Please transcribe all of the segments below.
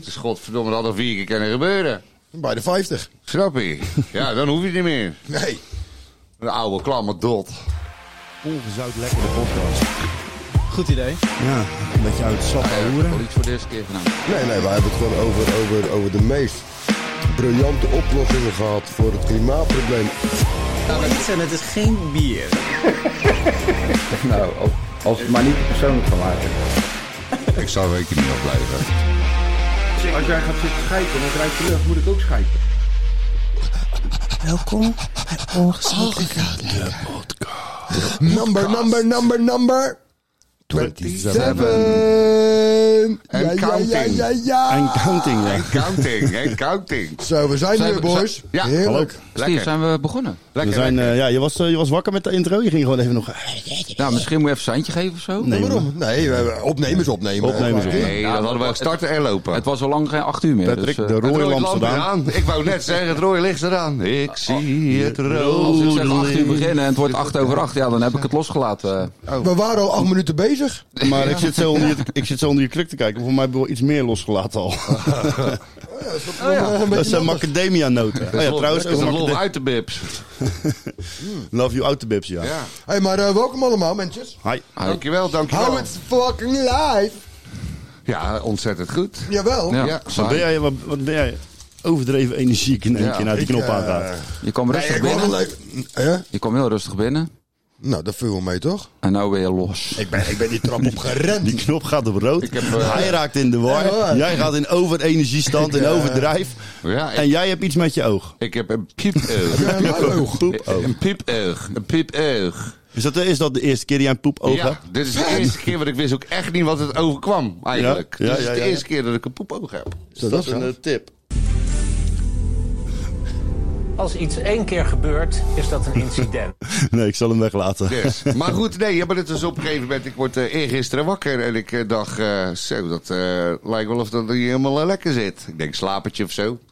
Het is godverdomme al 4 keer kunnen gebeuren. Bij de 50. Snap je? Ja, dan hoef je niet meer. Nee. Een oude klamme dot. Ongezout lekker de podcast. Goed idee. Ja, een beetje uit het sap hoeren. Wel iets voor de eerste keer gedaan. Nee, wij hebben het gewoon over de meest briljante oplossingen gehad voor het klimaatprobleem. Iets en het is geen bier. Nou, als het maar niet te persoonlijk van maken. Ik zou er niet op blijven. Als jij gaat zitten schijten en het rijdt terug, moet ik ook schijten. Welkom bij Ongezoutlijke. Number 27. En counting. Ja. En counting, ja. En counting. Zo, we zijn hier, boys. Ja, Heerlijk. Steve, zijn we begonnen? We zijn, je was wakker met de intro. Je ging gewoon even nog... Nou, misschien moet je even een seintje geven of zo. Nee, Waarom? Nee, we hebben opnemers opnemen. Opnemers opnemen. Nee, dan hadden we starten en lopen. Het was al lang geen 8 uur meer. Patrick, Dus, de rode lamp staat aan. Ik wou net zeggen, het rode licht staat aan. Ik zie het als ik zeg 8 rode uur beginnen en het wordt 8 over 8, ja, dan heb ik het losgelaten. We waren al 8 minuten bezig. Maar ik zit zo onder je kruk te kijken. Voor mij heb je wel iets meer losgelaten al. Dat zijn macadamia-noten. Oh ja, trouwens, Dat is een ook love uit de bibs. Love you out the bibs, ja. Ja. Hey, maar welkom allemaal, mensjes. Hi. Dankjewel. How it's fucking live. Ja, ontzettend goed. Jawel. Ja. Wat ben jij overdreven energiek in één keer naar die knop aangaat. Je kwam rustig ik wou wel binnen. leuk. Je kwam heel rustig binnen. Nou, dat viel wel mee, toch? En nou ben je los. Ik ben die trap op gerend. Die knop gaat op rood. Ik heb, Hij raakt in de war. Ja, hoor. Jij gaat in overenergiestand, in overdrijf. Ja, En jij hebt iets met je oog. ik heb een piepoog. Poepoog. Een piepoog. Een piepoog. Is dat de eerste keer die jij een poepoog Ja, hebt? dit is de eerste keer, want ik wist ook echt niet wat het overkwam, eigenlijk. Ja, Dit is de ja. eerste keer dat ik een poepoog heb. Is dat een tip? Als iets 1 keer gebeurt, is dat een incident. Nee, ik zal hem weglaten. Yes. Maar goed, nee, maar het is op een gegeven moment. Ik word eergisteren wakker en ik dacht, zo, dat lijkt wel of dat hier helemaal lekker zit. Ik denk, slapertje of zo.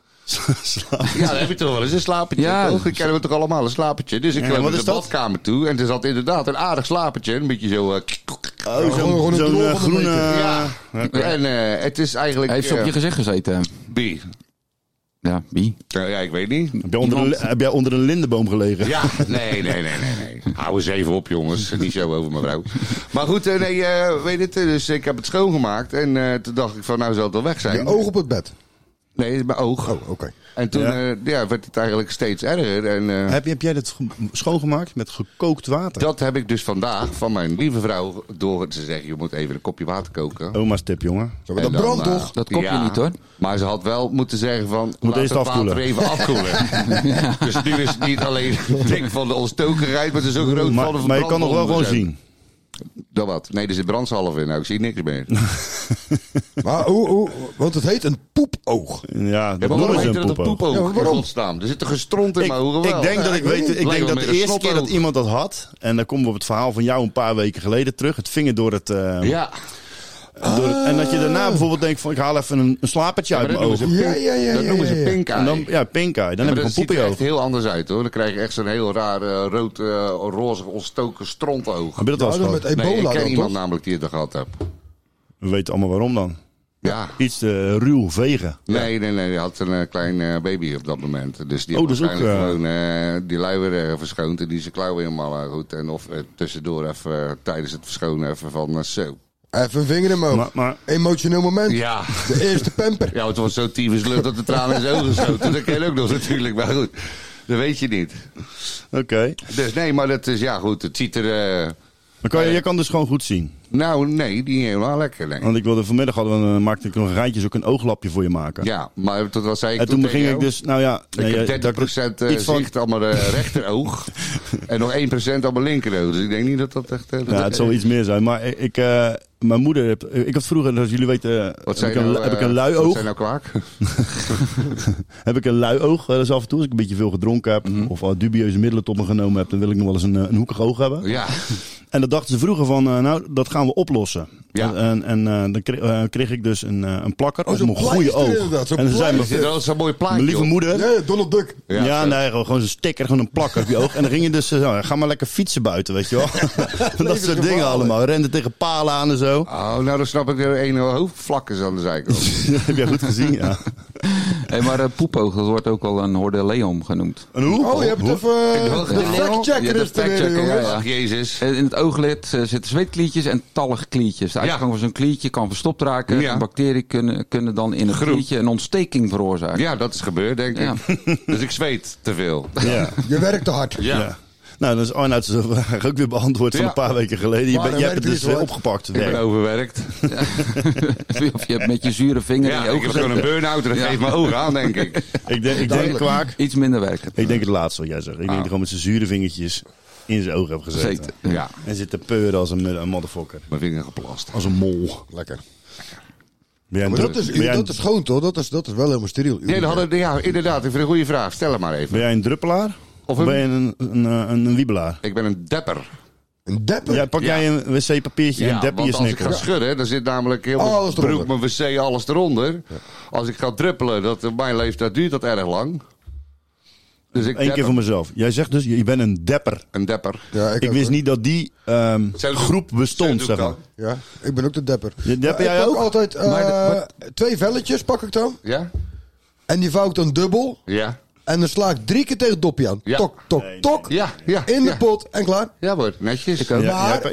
Ja, dan heb je toch wel eens een slapertje. Ja. Toch? Ik kennen we toch allemaal een slapertje. Dus ik Ja, loop wat naar is de dat? badkamer toe en er zat inderdaad een aardig slapertje. Een beetje zo... gewoon een drol van de groene... ja. En het is eigenlijk... Heeft ze op je gezicht gezeten? Wie? Ja, wie? Ja, ik weet niet. Heb jij onder een lindenboom gelegen? Ja, nee. Hou eens even op, jongens. Niet zo over mijn vrouw. Maar goed, weet het, dus ik heb het schoongemaakt. En toen dacht ik van, nou zal het wel weg zijn. Je oog op het bed. Nee, mijn oog. Oh, oké. En toen werd het eigenlijk steeds erger. En, Heb jij dat schoongemaakt met gekookt water? dat heb ik dus vandaag van mijn lieve vrouw door te zeggen. Je moet even een kopje water koken. Oma's tip, jongen. Zo, maar En dat dan, brandt toch? Dat kopje niet, hoor. Maar ze had wel moeten zeggen van... laat eerst het afkoelen. water even afkoelen. Dus nu is het niet alleen dik van de ontstokenheid, maar het is ook rood van de Maar je kan nog wel gewoon verbrandwonden. zien. Dat wat? Nee, er zit brandsalf in. Nou, ik zie niks meer. Maar hoe? Want het heet een poepoog. Ja, dat Ja, maar waarom noemen ze heet een dat een poepoog. poep ook? Ja, maar waarom? Godsnaam. Er zit een gestront in mijn ogen wel. Ik denk dat ik weet. Ik Lijkt denk wel dat meer de een eerste keer dat snotoog. iemand dat had, en dan komen we op het verhaal van jou een paar weken geleden terug. Het vinger door het. Ja. En dat je daarna bijvoorbeeld denkt van ik haal even een slapertje uit maar mijn dat ogen. noemen ze Ja. Dat noemen ze pink eye. En dan ja, pink eye. Dan heb ik een dat poep ziet in je er oog. echt heel anders uit hoor. Dan krijg je echt zo'n heel raar rood, roze, ontstoken strontoog. Heb je dat al eens Ja, gehad? met Nee, ik ebola ken dan iemand toch? namelijk die het gehad heeft. We weten allemaal waarom dan. Ja. Iets te ruw vegen. Nee, die had een klein baby op dat moment. Dus die Oh, heeft dat is ook, waarschijnlijk gewoon die luier verschoond. En die zijn klauwen helemaal goed. En of tussendoor even tijdens het verschonen even van zo. Even een vinger in mijn oog. Maar Emotioneel moment. Ja. De eerste pamper. Ja, het was zo tyfus lucht dat de tranen in zijn ogen schoten. Dat ken je ook nog natuurlijk. Maar goed, dat weet je niet. oké. Dus nee, maar dat is, ja goed, het ziet er... Maar je kan dus gewoon goed zien. nou, nee, niet helemaal lekker, nee. Want ik wilde vanmiddag maakte ik nog een rijtje, ook een ooglapje voor je maken. Ja, maar tot wat zei ik En toen tegen ging ik jou? dus, nou ja, Ik heb 30% iets van- zicht aan mijn rechteroog. En nog 1% aan mijn linkeroog. Dus ik denk niet dat dat echt... Ja, het zal iets meer zijn. Maar mijn moeder, ik had vroeger, zoals jullie weten, Wat heb zijn ik een lui Wat oog. zijn nou kwaak? Heb ik een lui oog, dat is af en toe. Als ik een beetje veel gedronken heb of dubieuze middelen tot me genomen heb, dan wil ik nog wel eens een hoekig oog hebben. Ja. En dat dachten ze vroeger van, nou, dat gaan we oplossen. Ja. En dan kreeg ik dus een plakker op zo'n mijn goede pleister oog. inderdaad, zo'n En dan zei pleister. Dat is zo'n mooi plaatje. mijn lieve joh. moeder... Ja, Donald Duck. Ja, zo. nee, gewoon zo'n sticker, gewoon een plakker op je oog. En dan ging je dus, ga maar lekker fietsen buiten, weet je wel. Dat soort dingen allemaal. Renden tegen palen aan en zo. Oh, nou dan snap ik er een hoofdvlakkers aan de zijkant. Dat heb jij goed gezien, ja. Hey, maar poepoog, dat wordt ook wel een hordeleum genoemd. En hoe? Oh, je hebt het even... de fact-checker Ja, is de er weer, fact-checker, jongens. ja. Ach, Jezus. In het ooglid zitten zweetklietjes en tallige klietjes. De uitgang van zo'n klietje kan verstopt raken. Ja. En bacteriën kunnen dan in het Groen. klietje een ontsteking veroorzaken. Ja, dat is gebeurd, denk ik. Ja. Dus ik zweet te veel. Ja. Je werkt te hard. Ja. Nou, dan is Arnoud zijn vraag ook weer beantwoord van Ja. een paar weken geleden. Maar dan Je hebt het werkt dus het niet, opgepakt. Ik ben werk. overwerkt. Of je hebt met je zure vinger in Ja, je ik ogen heb gewoon een burn-out en dat Ja. geeft mijn ogen aan, denk ik. Ik denk kwaak. iets minder werken. Ik denk het laatste wat jij zegt. Ik denk dat hij gewoon met zijn zure vingertjes in zijn ogen heeft gezeten. Gezeten. Ja, En zit te peuren als een motherfucker. mijn vinger geplast. Als een mol. Lekker. Ben jij een Maar drup- dat ben jij een- is schoon, toch? Dat is wel helemaal steriel. Nee, ja, inderdaad. Ik vind een goede vraag. Stel hem maar even. ben jij een druppelaar? Of een- ben je een wiebelaar? Ik ben een depper. Een depper? Ja, pak jij een wc-papiertje en dep je want als ik ga snikker. schudden, dan zit namelijk heel Alles mijn broek, eronder. mijn wc, alles eronder. Als ik ga druppelen, op mijn leeftijd duurt dat erg lang. Dus ik Eén keer depper. voor mezelf. Jij zegt dus, je bent een depper. Een depper. Ja, Ik ook, wist hoor. niet dat die Zo groep doe- bestond, zo zeg doe maar. ik dan. Ja, ik ben ook de depper. Je depper Maar jij ik pak ook? altijd Maar 2 velletjes pak ik dan. Ja? En die vouw ik dan dubbel. Ja. En dan sla ik 3 keer tegen het dopje aan. Ja. Tok, tok, tok. Ja, ja. In de ja. pot en klaar. Ja, hoor. Netjes. Ja, Maar-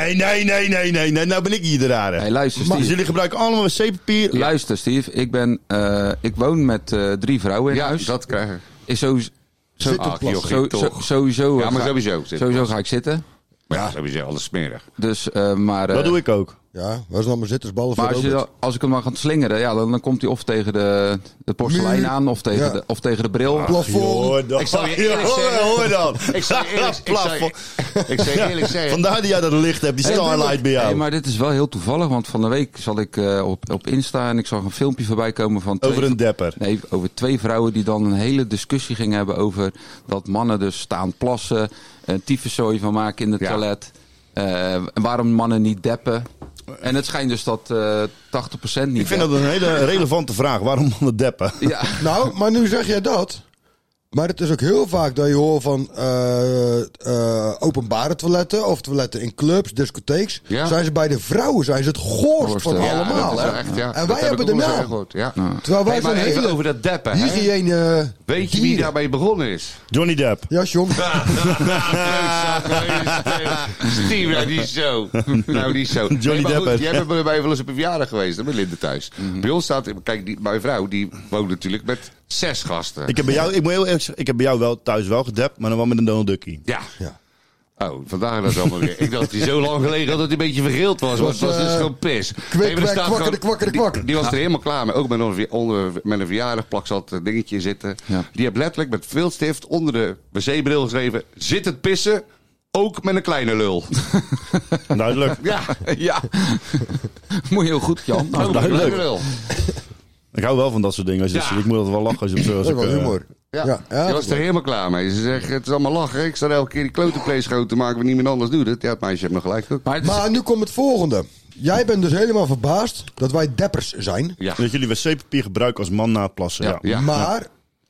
nee. Nou ben ik hier de rare. Hey, luister, Dus Steve. jullie gebruiken allemaal wc-papier. Luister, Steve. Ik woon met 3 vrouwen in Ja, huis. dat krijg ik. Is sowieso, Zit Ach, te plassen. joh. sowieso, Ja, maar ga- sowieso. sowieso ga ik zitten. Maar ja, sowieso alles smerig. Dus, maar, Dat doe ik ook. Ja, waar is dan maar zittersballen voor Maar Robert? als ik hem dan ga slingeren, ja, dan komt hij of tegen de porselein Muur. aan of tegen, Ja. of tegen de bril. Plafond. Hoor dan. Ik zal je eerlijk zeggen- Hoor dan. Ik zou je eerlijk, Plafond. ik zou je eerlijk zeggen. Vandaar dat jij dat licht hebt, die starlight bij jou. Nee, maar dit is wel heel toevallig, want van de week zat ik op Insta en ik zag een filmpje voorbij komen van Over een depper. Nee, over 2 vrouwen die dan een hele discussie gingen hebben over dat mannen dus staan plassen, tyfuszooi van maken in het Ja. toilet. En waarom mannen niet deppen. En het schijnt dus dat 80% niet Ik vind dat een hele relevante vraag. Waarom mannen deppen? Ja, Nou, maar nu zeg jij dat. Maar het is ook heel vaak dat je hoort van openbare toiletten of toiletten in clubs, discotheeks. Ja. Zijn ze bij de vrouwen zijn ze het goorst van Ja, allemaal. dat is Hè? wel echt, ja. En Dat wij heb hebben ik de ook wel naam. eens gehoord, ja. Terwijl wij Hey, maar zijn even hele over dat deppen. Hè? hygiëne. Weet je wie dieren. daarmee begonnen is? Johnny Depp. Ja, John. Steve, nou die is zo. Nou, die is zo. Johnny maar Depp, goed, hè? jij bent bij mij wel eens op een verjaardag geweest, hè, bij Linde thuis. Bij ons staat, kijk, mijn vrouw, die woont natuurlijk met 6 gasten. Ik heb bij jou, ik moet heel eerlijk zeggen, ik heb bij jou wel thuis wel gedept, maar dan wel met een Donald Duckie. Ja. Ja. Oh, vandaar dat allemaal weer. Ik dacht dat hij zo lang gelegen had dat hij een beetje vergeeld was. Want het was dus gewoon pis. kwik, maar er staat kwakker, de gewoon- kwakker, de kwakker. Die was er helemaal klaar mee. Ook met een verjaardagplak zat een dingetje zitten. Ja. Die heeft letterlijk met viltstift onder de wc-bril geschreven: zit het pissen, ook met een kleine lul. Duidelijk. Ja, ja. Moet je heel goed, Jan. ook met een duidelijk. kleine lul. Ik hou wel van dat soort dingen. Als je Ja. ik moet altijd wel lachen als je op zo... Dat is wel humor. Ja, Ja, die was er helemaal klaar mee. Ze zegt, het is allemaal lachen. Ik sta elke keer die klotenvlees schoon te maken, maar niemand anders doet het. Ja, het meisje heeft nog gelijk ook. Maar het is- Maar nu komt het volgende. Jij bent dus helemaal verbaasd dat wij deppers zijn. Ja, Dat jullie wc-papier gebruiken als man na het plassen. Ja. ja. Maar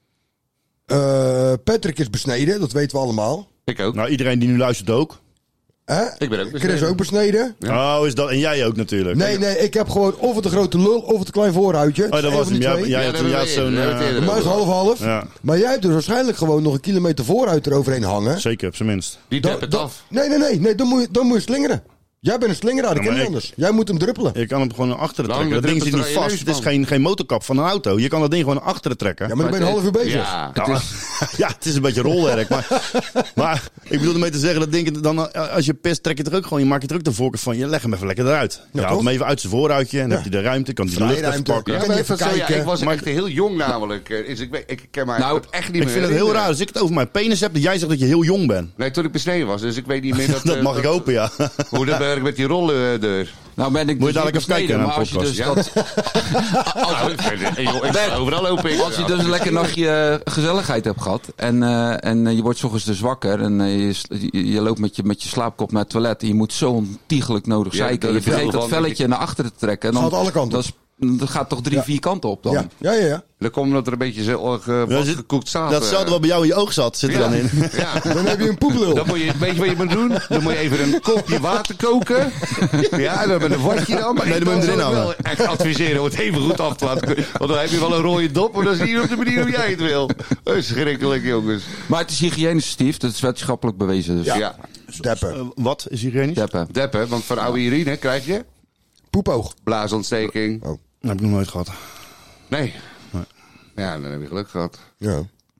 Patrick is besneden, dat weten we allemaal. Ik ook. Nou, iedereen die nu luistert ook. Hè? Ik ben ook Chris besneden. ook besneden. Ja. Oh, is dat... En jij ook natuurlijk. Nee, ik heb gewoon of het een grote lul of het een klein voorhoutje. Oh, dat Een was van hem. die Ja, twee. jij Ja, had, dat jij had hebben we zo'n... eerder, dat hebben we Maar is half-half. Ja. Maar jij hebt dus waarschijnlijk gewoon nog een kilometer vooruit eroverheen hangen. Zeker, op zijn minst. Die dep het af. Nee, dan moet je slingeren. Jij bent een slingeraar, dat Ja, ken je maar niet anders. Jij moet hem druppelen. Je kan hem gewoon naar achteren Lang trekken. Dat ding zit niet druppelt er vast. in Het je is neus, geen motorkap van een auto. Je kan dat ding gewoon naar achteren trekken. Ja, maar dan ben je een half uur bezig. Ja. Nou, ja, het is een beetje rolwerk. Maar ik bedoel ermee te zeggen, dat ding, dan, als je pist, trek je er ook gewoon. Je maakt er ook de voorkeur van. Je legt hem even lekker eruit. Je haalt toch? hem even uit zijn vooruitje. En dan heb je de ruimte. Kan hij de lucht even Vrijruimte. pakken. Ja, Kan maar je even even zo, ja, kijken. ik was Maar- echt heel jong namelijk. Dus ik ken mij Nou, echt niet meer Ik vind het heel raar. Als ik het over mijn penis heb, dat jij zegt dat je heel jong bent. Nee, toen ik besneden was. Dus ik weet niet meer dat... Dat mag ik hopen, ja. Hoe dat werkt met die rollendeur. Nou ben ik Moet je dus dadelijk even kijken naar maar een als je podcast. dus Ik sta overal open. als je dus een lekker nachtje gezelligheid hebt gehad en je wordt 's ochtends dus wakker en je loopt met je slaapkop naar het toilet en je moet zo ontiegelijk nodig Ja, zeiken. dat Je vergeet is dat velletje naar achteren te trekken. En dan, Gaat alle kanten. dat gaat toch 3-4 kanten op dan? Ja. Dan komt dat er een beetje zo gekookt staat. Datzelfde wat bij jou in je oog zat, zit er dan in. Ja. Dan heb je een poeplul. Dan moet je, weet je wat je moet doen? Dan moet je even een kopje water koken. Ja, dan met een watje dan. Maar Nee, dan moet je hem erin ik hangen. wel echt adviseren om het even goed af te laten. Want dan heb je wel een rode dop, maar dan zie je op de manier hoe jij het wil. Schrikkelijk, jongens. Maar het is hygiënisch, Steve. Dat is wetenschappelijk bewezen. Dus. Ja. Deppen. Wat is hygiënisch? Deppen. Deppen, want van oude urine krijg je Poepoog. blaasontsteking. Dat heb ik nog nooit gehad. Nee. Ja, dan heb je geluk gehad. Ja.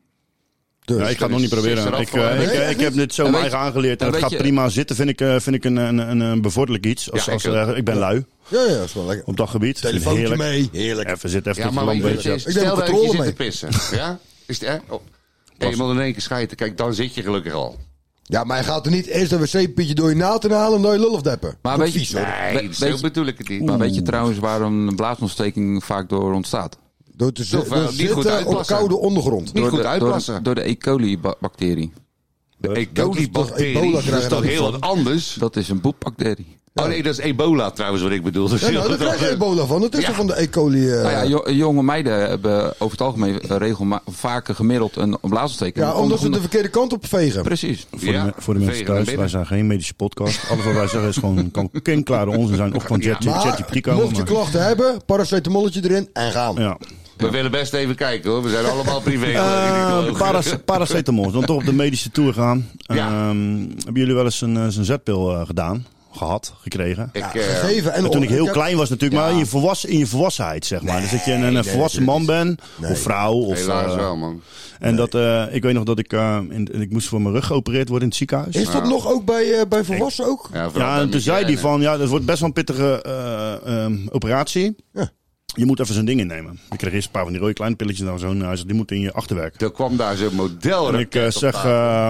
Dus. Ja, ik ga het nog niet proberen. Ik heb dit zo En mijn weet eigen aangeleerd. En en het weet gaat je- prima zitten. Vind ik een bevorderlijk iets. Ik ben lui Ja, dat is wel lekker. op dat gebied. Telefoontje Heerlijk. mee. Heerlijk. Even zitten, even Ja, maar een weet beetje. je, Ik neem stel een dat je controle zit mee. te pissen. Ja? Is het, eenmaal in één keer schijten. Kijk, dan zit je gelukkig al. Ja, maar je gaat er niet eerst een wc-pietje door je naten halen en dan je lul afdeppen. Maar Dat weet is je- vies, hoor. Nee, zo bedoel ik het niet. Maar weet je trouwens waarom een blaasontsteking vaak door ontstaat? Door te Of, niet goed zitten op uitplassen. koude ondergrond. Niet goed door, uitplassen. door de E. coli-bacterie. De E. Dat is toch coli-bacterie. ebola Dat is krijgen toch we heel dan wat anders? Dat is een boepbacterie. Oh nee, dat is ebola trouwens wat ik bedoel. Dat is Ja, nou, daar krijg je ebola van. Dat is Ja. toch van de E. coli. Nou ja, jonge meiden hebben over het algemeen vaker gemiddeld een blaasontsteking. Ja, omdat ze de verkeerde kant op vegen. Precies. Voor de mensen vegen thuis, naar wij binnen. zijn geen medische podcast. Alles wat wij zeggen is gewoon klinkklare onzin zijn. Of gewoon ChatGPT komen. Mocht je klachten hebben, paracetamolletje erin en gaan. Ja. We willen best even kijken hoor. We zijn allemaal privé. Paracetamol. Dan toch op de medische tour gaan. Ja. Hebben jullie wel eens een zetpil gedaan? Gekregen? Gegeven en En toen ik heel heb- klein was natuurlijk, maar in je volwassenheid, zeg maar. Dus dat je een volwassen man bent, of vrouw. Of, Helaas wel, man. En dat, ik weet nog dat ik moest voor mijn rug geopereerd worden in het ziekenhuis. Is dat nog ook bij volwassenen ook? Ja, en toen zei hij van, ja, dat wordt best wel een pittige operatie. Ja. Je moet even zo'n ding innemen. Ik kreeg eerst een paar van die rode kleine pilletjes naar zo'n huis. Die moeten in je achterwerk. Er kwam daar zo'n model. En ik zeg,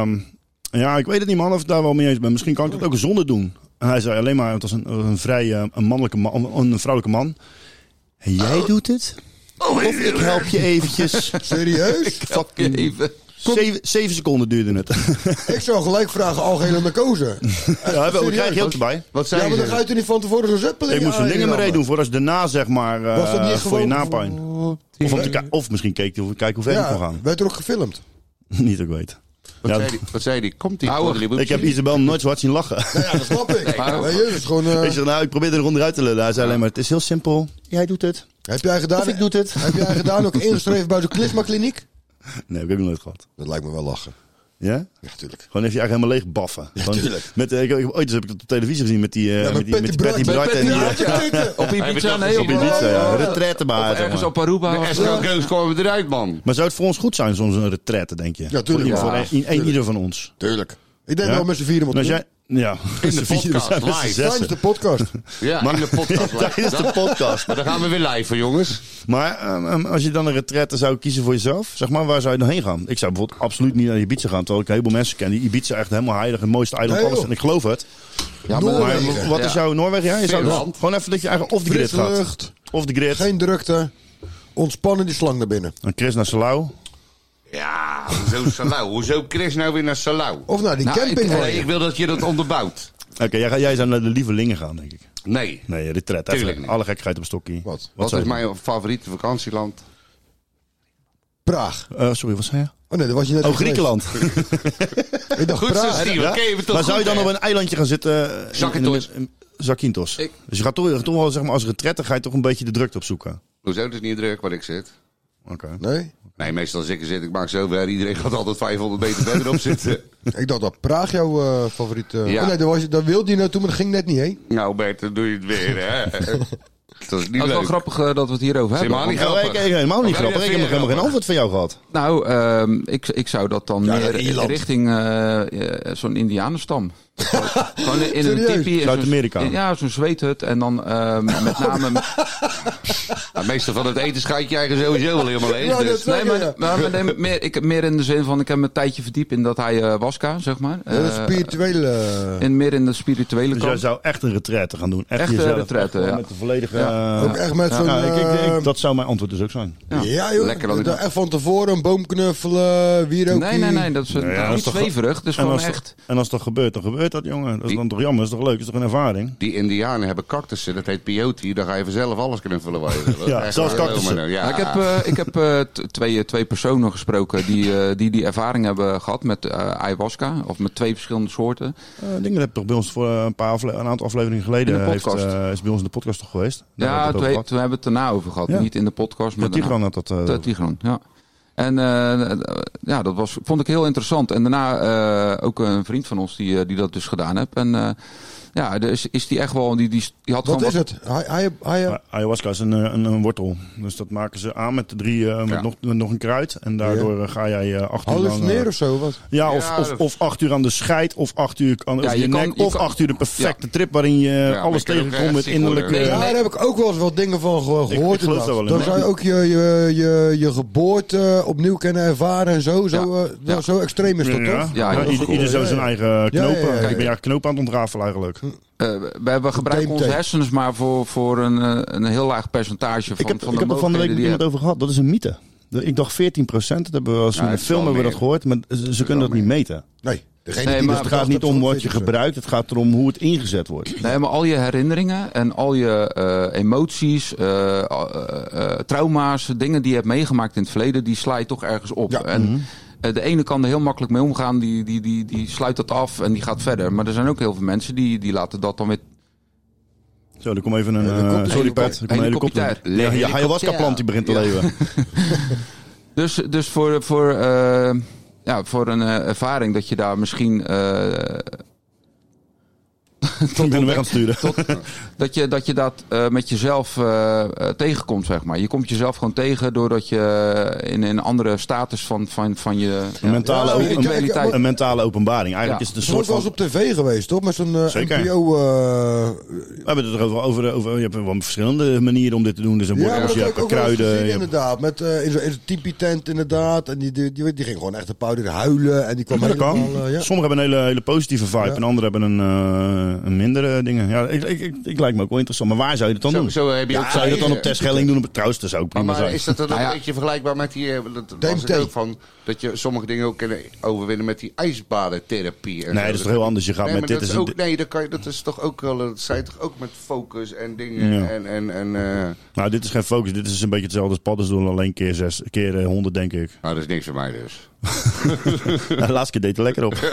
ja, ik weet het niet man of ik daar wel mee eens ben. Misschien kan ik dat ook zonder doen. En hij zei alleen maar, het was een vrij een mannelijke man, een vrouwelijke man. En jij doet het? Of ik help je eventjes. Serieus? Even. 7 seconden duurde het. Ik zou gelijk vragen algehele narcose. Ja, dat krijg je ook erbij. Wat Ja, zei maar dan ze? ga je er niet van tevoren zo'n zeppeling Ik moest zo'n dingen mee doen voor als je daarna zeg maar Was dat niet voor je gewoon napijn. Of misschien kijken hoe ver ik kon Ja, gaan. werd er ook gefilmd. Niet dat ik weet. Ja, Wat zei die? Komt die? ik heb Isabel nooit zo hard zien lachen. Nou ja, dat snap ik. Weet je, dat is gewoon, Ik zeg, nou, ik probeer er onderuit te lullen. Hij zei alleen maar, het is heel simpel. Jij doet het. heb jij gedaan? Of ik doe het. Heb jij gedaan ook ingeschreven bij de Klisma-kliniek? Nee, heb ik ook nooit gehad. Dat lijkt me wel lachen. Ja? Ja, natuurlijk. Gewoon heeft je eigenlijk helemaal leeg baffen. Gewoon tuurlijk. Met, ooit heb ik dat op televisie gezien met die met Betty Bright en die... Op Ibiza? Nee, op Ibiza, ja. Retraite maar. zeg ergens maar. op Aruba. of zo. Escrow komen eruit, man. Maar zou het voor ons goed zijn, soms een retraite, denk je? Ja, tuurlijk. Voor Ja, ieder van ons. Tuurlijk. Ik denk Ja? wel met z'n vieren Maar moeten als jij... Ja, In de we podcast, zijn met z'n live. zessen. tijdens de podcast. Ja, in de podcast. Tijdens de podcast. Maar dan gaan we weer live, voor jongens. Maar als je dan een retraite zou kiezen voor jezelf, zeg maar, waar zou je dan heen gaan? Ik zou bijvoorbeeld absoluut niet naar Ibiza gaan, terwijl ik een heleboel mensen ken die Ibiza echt helemaal heilig, het mooiste eiland, Nee, alles. joh. En ik geloof het. Ja, Maar Noorwegen. wat is jouw Noorwegen? Ja, je zou Finland. gewoon even dat je eigenlijk off the grid Frisse gaat. lucht. Off the grid. Geen drukte. Ontspannen die slang naar binnen. En Chris naar Salau. Ja, hoezo Salau? Hoezo Chris nou weer naar Salau? Of naar die Nou, camping. Nee, ik wil dat je dat onderbouwt. Oké, jij zou naar de Lievelingen gaan, denk ik. Nee. Nee, retraite. Tuurlijk Even niet. alle gekkigheid op een stokkie. Wat? Wat zou is je mijn favoriete vakantieland? Praag. Sorry, wat zei je? Oh nee, dat was je net Oh, niet Griekenland. geweest. Ik dacht Goed zo, Praag. Steven. Ja? Ken je me toch Maar zou je goed, dan hè? op een eilandje gaan zitten? Zakynthos. Zakynthos. Dus je gaat toch wel, zeg maar, als retraite ga je toch een beetje de drukte opzoeken. Hoezo? Het is niet druk waar ik zit. Oké. Nee? Nee, meestal als ik er zit, ik maak zo ver. Iedereen gaat altijd 500 meter verderop zitten. Ik dacht dat Praag jouw favoriete... Ja. Oh nee, daar wilde je naartoe, maar dat ging net niet heen. Nou Bert, dan doe je het weer, hè. Dat is niet Dat is wel leuk. grappig dat we het hierover hebben. helemaal niet Oh, grappig. helemaal niet Of grappig. heb Ik je heb nog helemaal geen grappig? antwoord van jou gehad. Nou, ik zou dat dan Ja, meer Ierland. richting zo'n indianenstam. Gewoon in een Serieus? tipi. in Zuid-Amerika. zo'n- Ja, zo'n zweethut. En dan met name... Nou, meestal van het eten schijt je eigen sowieso wel helemaal eens. Ja, dat Dus. zeg Nee, je. maar ik heb meer in de zin van... Ik heb me een tijdje verdiept in dat ayahuasca, zeg maar. De spirituele... Meer in de spirituele Dus jij kant. zou echt een retraite gaan doen. Echt Echt een jezelf. retraite, Gewoon ja. Met de volledige... Ja. ook echt met zo'n... dat zou mijn antwoord dus ook zijn. ja, joh. Lekker dat ik- Echt van tevoren een boom knuffelen, wierookje. Nee, dat is Ja, dat niet is toch- zweverig. Dus En gewoon als, echt... en als dat gebeurt, dan gebeurt dat, jongen. Dat is dan toch jammer, dat is toch leuk, dat is toch een ervaring? Die Indianen hebben cactussen, dat heet peyote. Daar ga je vanzelf alles knuffelen. Waar je wil. Ja, Echt zelfs waar, cactussen. maar, ja. Nou, ik heb twee personen gesproken die ervaring hebben gehad met ayahuasca. Of met 2 verschillende soorten. Dingen heb ik toch bij ons voor een aantal afleveringen geleden In de podcast. is bij ons in de podcast toch geweest? Daar Ja, hebben we het over toen hebben we het erna over gehad. Ja. Niet in de podcast, maar gehad. Ja, Tigran had dat. Tigran, ja. En ja, dat vond ik heel interessant. En daarna ook een vriend van ons die dat dus gedaan heeft. En ja, dus is die echt wel... Die had Wat gewoon is het? Ayahuasca is een wortel. Dus dat maken ze aan met 3 met nog een kruid. En daardoor ga jij 8 uur lang... Hallucineren of zo? Wat? Ja, Ja, of 8 uur aan de scheid, of 8 uur aan Ja, over je je kan- nek, je of kan- 8 uur een perfecte trip waarin je alles maar je kan ook tegenkomt met echt ziek innerlijke... worden. Ja, daar heb ik ook wel eens wat dingen van gehoord. Ik geloof inderdaad. daar wel in, Dan hoor. zou je ook je geboorte opnieuw kunnen ervaren en zo. Zo extreem is dat Ja, toch? Ja, heel ieder goed. zo zijn eigen knopen. ja, ja. Kijk, ben je knoop aan het ontrafelen eigenlijk. we gebruiken DMT. onze hersens maar voor een heel laag percentage van, Ik heb van de er van de week mogelijkheden met die iemand over gehad. Dat is een mythe. Ik dacht 14%, dat hebben we wel eens in Ja, een het film zal hebben we meer. dat gehoord. Maar ze kunnen dat niet meten. Nee. Degene Nee, die maar dat Het gaat bedacht niet om heeft, wat je van gebruikt. Het gaat erom hoe het ingezet wordt. Nee, maar al je herinneringen en al je emoties, trauma's, dingen die je hebt meegemaakt in het verleden, die sla je toch ergens op. Ja. En de ene kan er heel makkelijk mee omgaan, die sluit dat af en die gaat verder. Maar er zijn ook heel veel mensen die laten dat dan weer... Zo, er komt even een... Helikopter. sorry Pat, er komt een helikopter. Helikopter. Ja, je ayahuasca-plant die begint te leven. Dus voor een ervaring dat je daar misschien... Ik ben hem weg aan het sturen. Dat je dat met jezelf tegenkomt, zeg maar. Je komt jezelf gewoon tegen doordat je in een andere status van je Een mentale openbaring. Eigenlijk is het een Het is ook soort wel eens van... op tv geweest, toch? Met zo'n Zeker. NPO... We hebben het er over. Je hebt wel verschillende manieren om dit te doen. Dus een ja, maar wortels, dat je heb hebt ik ook wel eens kruiden. gezien, je hebt- inderdaad. Met, in zo'n tipi-tent, inderdaad. En die ging gewoon echt een paar uur huilen. En die kwam Maar dat kan. helemaal... ja. Sommigen hebben een hele positieve vibe Ja. en anderen hebben een mindere dingen. Ja, ik lijkt me ook wel interessant. Maar waar zou je het dan doen? Zo heb je ook Zou je dat dan op Terschelling doen? Trouwens, dat zou ook prima Maar zijn. is dat dan ook Nou ja. een beetje vergelijkbaar met die... dat was DMT. het ook van, dat je sommige dingen ook kunnen overwinnen met die ijsbadentherapie. En Nee, zo. dat is toch heel anders. Je gaat Nee, met maar dit dat is is een... ook, nee, dat is toch ook wel... Dat zijn toch ook met focus en dingen Ja. en Nou, dit is geen focus. Dit is een beetje hetzelfde als paddenstoel. Alleen keer 100, denk ik. nou, dat is niks voor mij dus. Nou, de laatste keer deed er lekker op.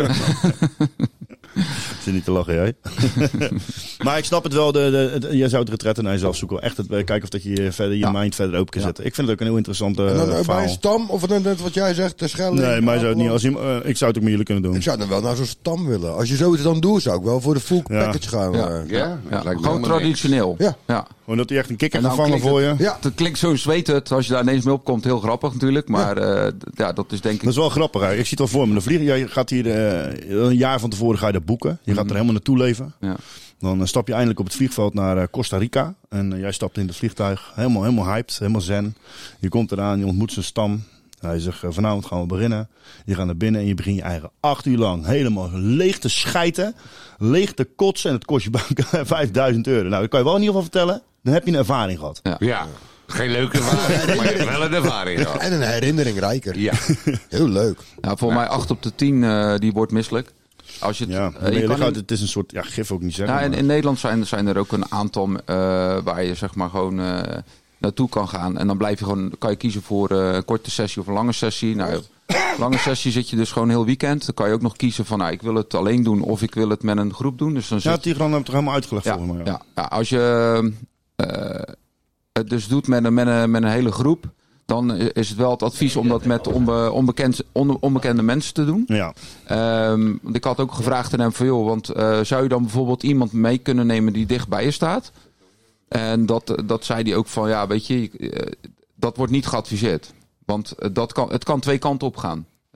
Zit niet te lachen, jij. Maar ik snap het wel. Jij zou het retretten naar jezelf zoeken. Echt kijken of dat je je mind verder open kan zetten. Ik vind het ook een heel interessante En dan bij verhaal. een stam, of net wat jij zegt, Terschelling. Nee, mij zou het niet. Apeldoorn. Ik zou het ook met jullie kunnen doen. Ik zou dan wel naar zo'n stam willen. Als je zoiets dan doet, zou ik wel voor de full Ja. package gaan. Ja. Ja. Ja, dat lijkt me Gewoon helemaal traditioneel. Ja. Gewoon dat hij echt een kikker En dan kan vangen klinkt voor je. Ja. Het klinkt zo zweethut als je daar ineens mee opkomt. Heel grappig natuurlijk. Maar dat is denk ik... Dat is wel grappig. Hè? Ik zie het wel voor me. Dan vlieg jij gaat hier een jaar van tevoren ga je dat boeken. Je gaat er helemaal naartoe leven. Ja. Dan stap je eindelijk op het vliegveld naar Costa Rica. En jij stapt in het vliegtuig. Helemaal hyped. Helemaal zen. Je komt eraan. Je ontmoet zijn stam. Hij zegt vanavond gaan we beginnen. Je gaat naar binnen en je begint je eigen 8 uur lang helemaal leeg te schijten. Leeg te kotsen. En het kost je bank €5.000. Nou, dat kan je wel in ieder geval vertellen. Dan heb je een ervaring gehad. Ja, geen leuke ervaring, maar je hebt wel een ervaring gehad. En een herinnering rijker. Ja. Heel leuk. Ja, voor mij 8 op de 10 die wordt misselijk. Als je het, Ja, je kan niet- het is een soort gif ook niet zeggen. Nou, maar- in Nederland zijn er ook een aantal waar je zeg maar gewoon naartoe kan gaan. En dan kan je kiezen voor een korte sessie of een lange sessie. Nou, lange sessie zit je dus gewoon heel weekend. Dan kan je ook nog kiezen van ik wil het alleen doen of ik wil het met een groep doen. Dus dan Ja, zit Tigran heeft het toch helemaal uitgelegd ja, volgens mij. ja, als je het dus doet met een hele groep, dan is het wel het advies om dat met onbekende mensen te doen. Ja. Want ik had ook gevraagd aan hem van joh, want zou je dan bijvoorbeeld iemand mee kunnen nemen die dicht bij je staat? En dat zei hij ook van ja, weet je, dat wordt niet geadviseerd. Want het kan twee kanten op gaan.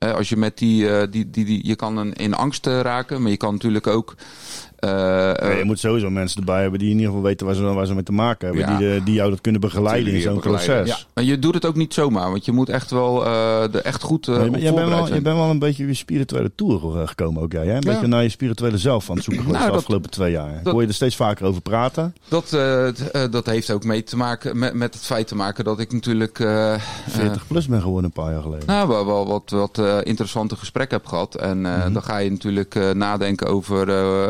Als je met je kan in angst raken, maar je kan natuurlijk ook... je moet sowieso mensen erbij hebben die in ieder geval weten waar ze mee te maken hebben. Ja. Die jou dat kunnen begeleiden in zo'n proces. Ja, maar je doet het ook niet zomaar, want je moet echt wel echt goed op voorbereid zijn. Je bent wel een beetje je spirituele tour gekomen ook, jij. Hè? Een beetje naar je spirituele zelf aan het zoeken de afgelopen 2 jaar. Ik hoor je er steeds vaker over praten. Dat heeft ook mee te maken met het feit te maken dat ik natuurlijk... 40 plus ben geworden een paar jaar geleden. Nou, wel wat interessante gesprekken heb gehad. En dan ga je natuurlijk nadenken over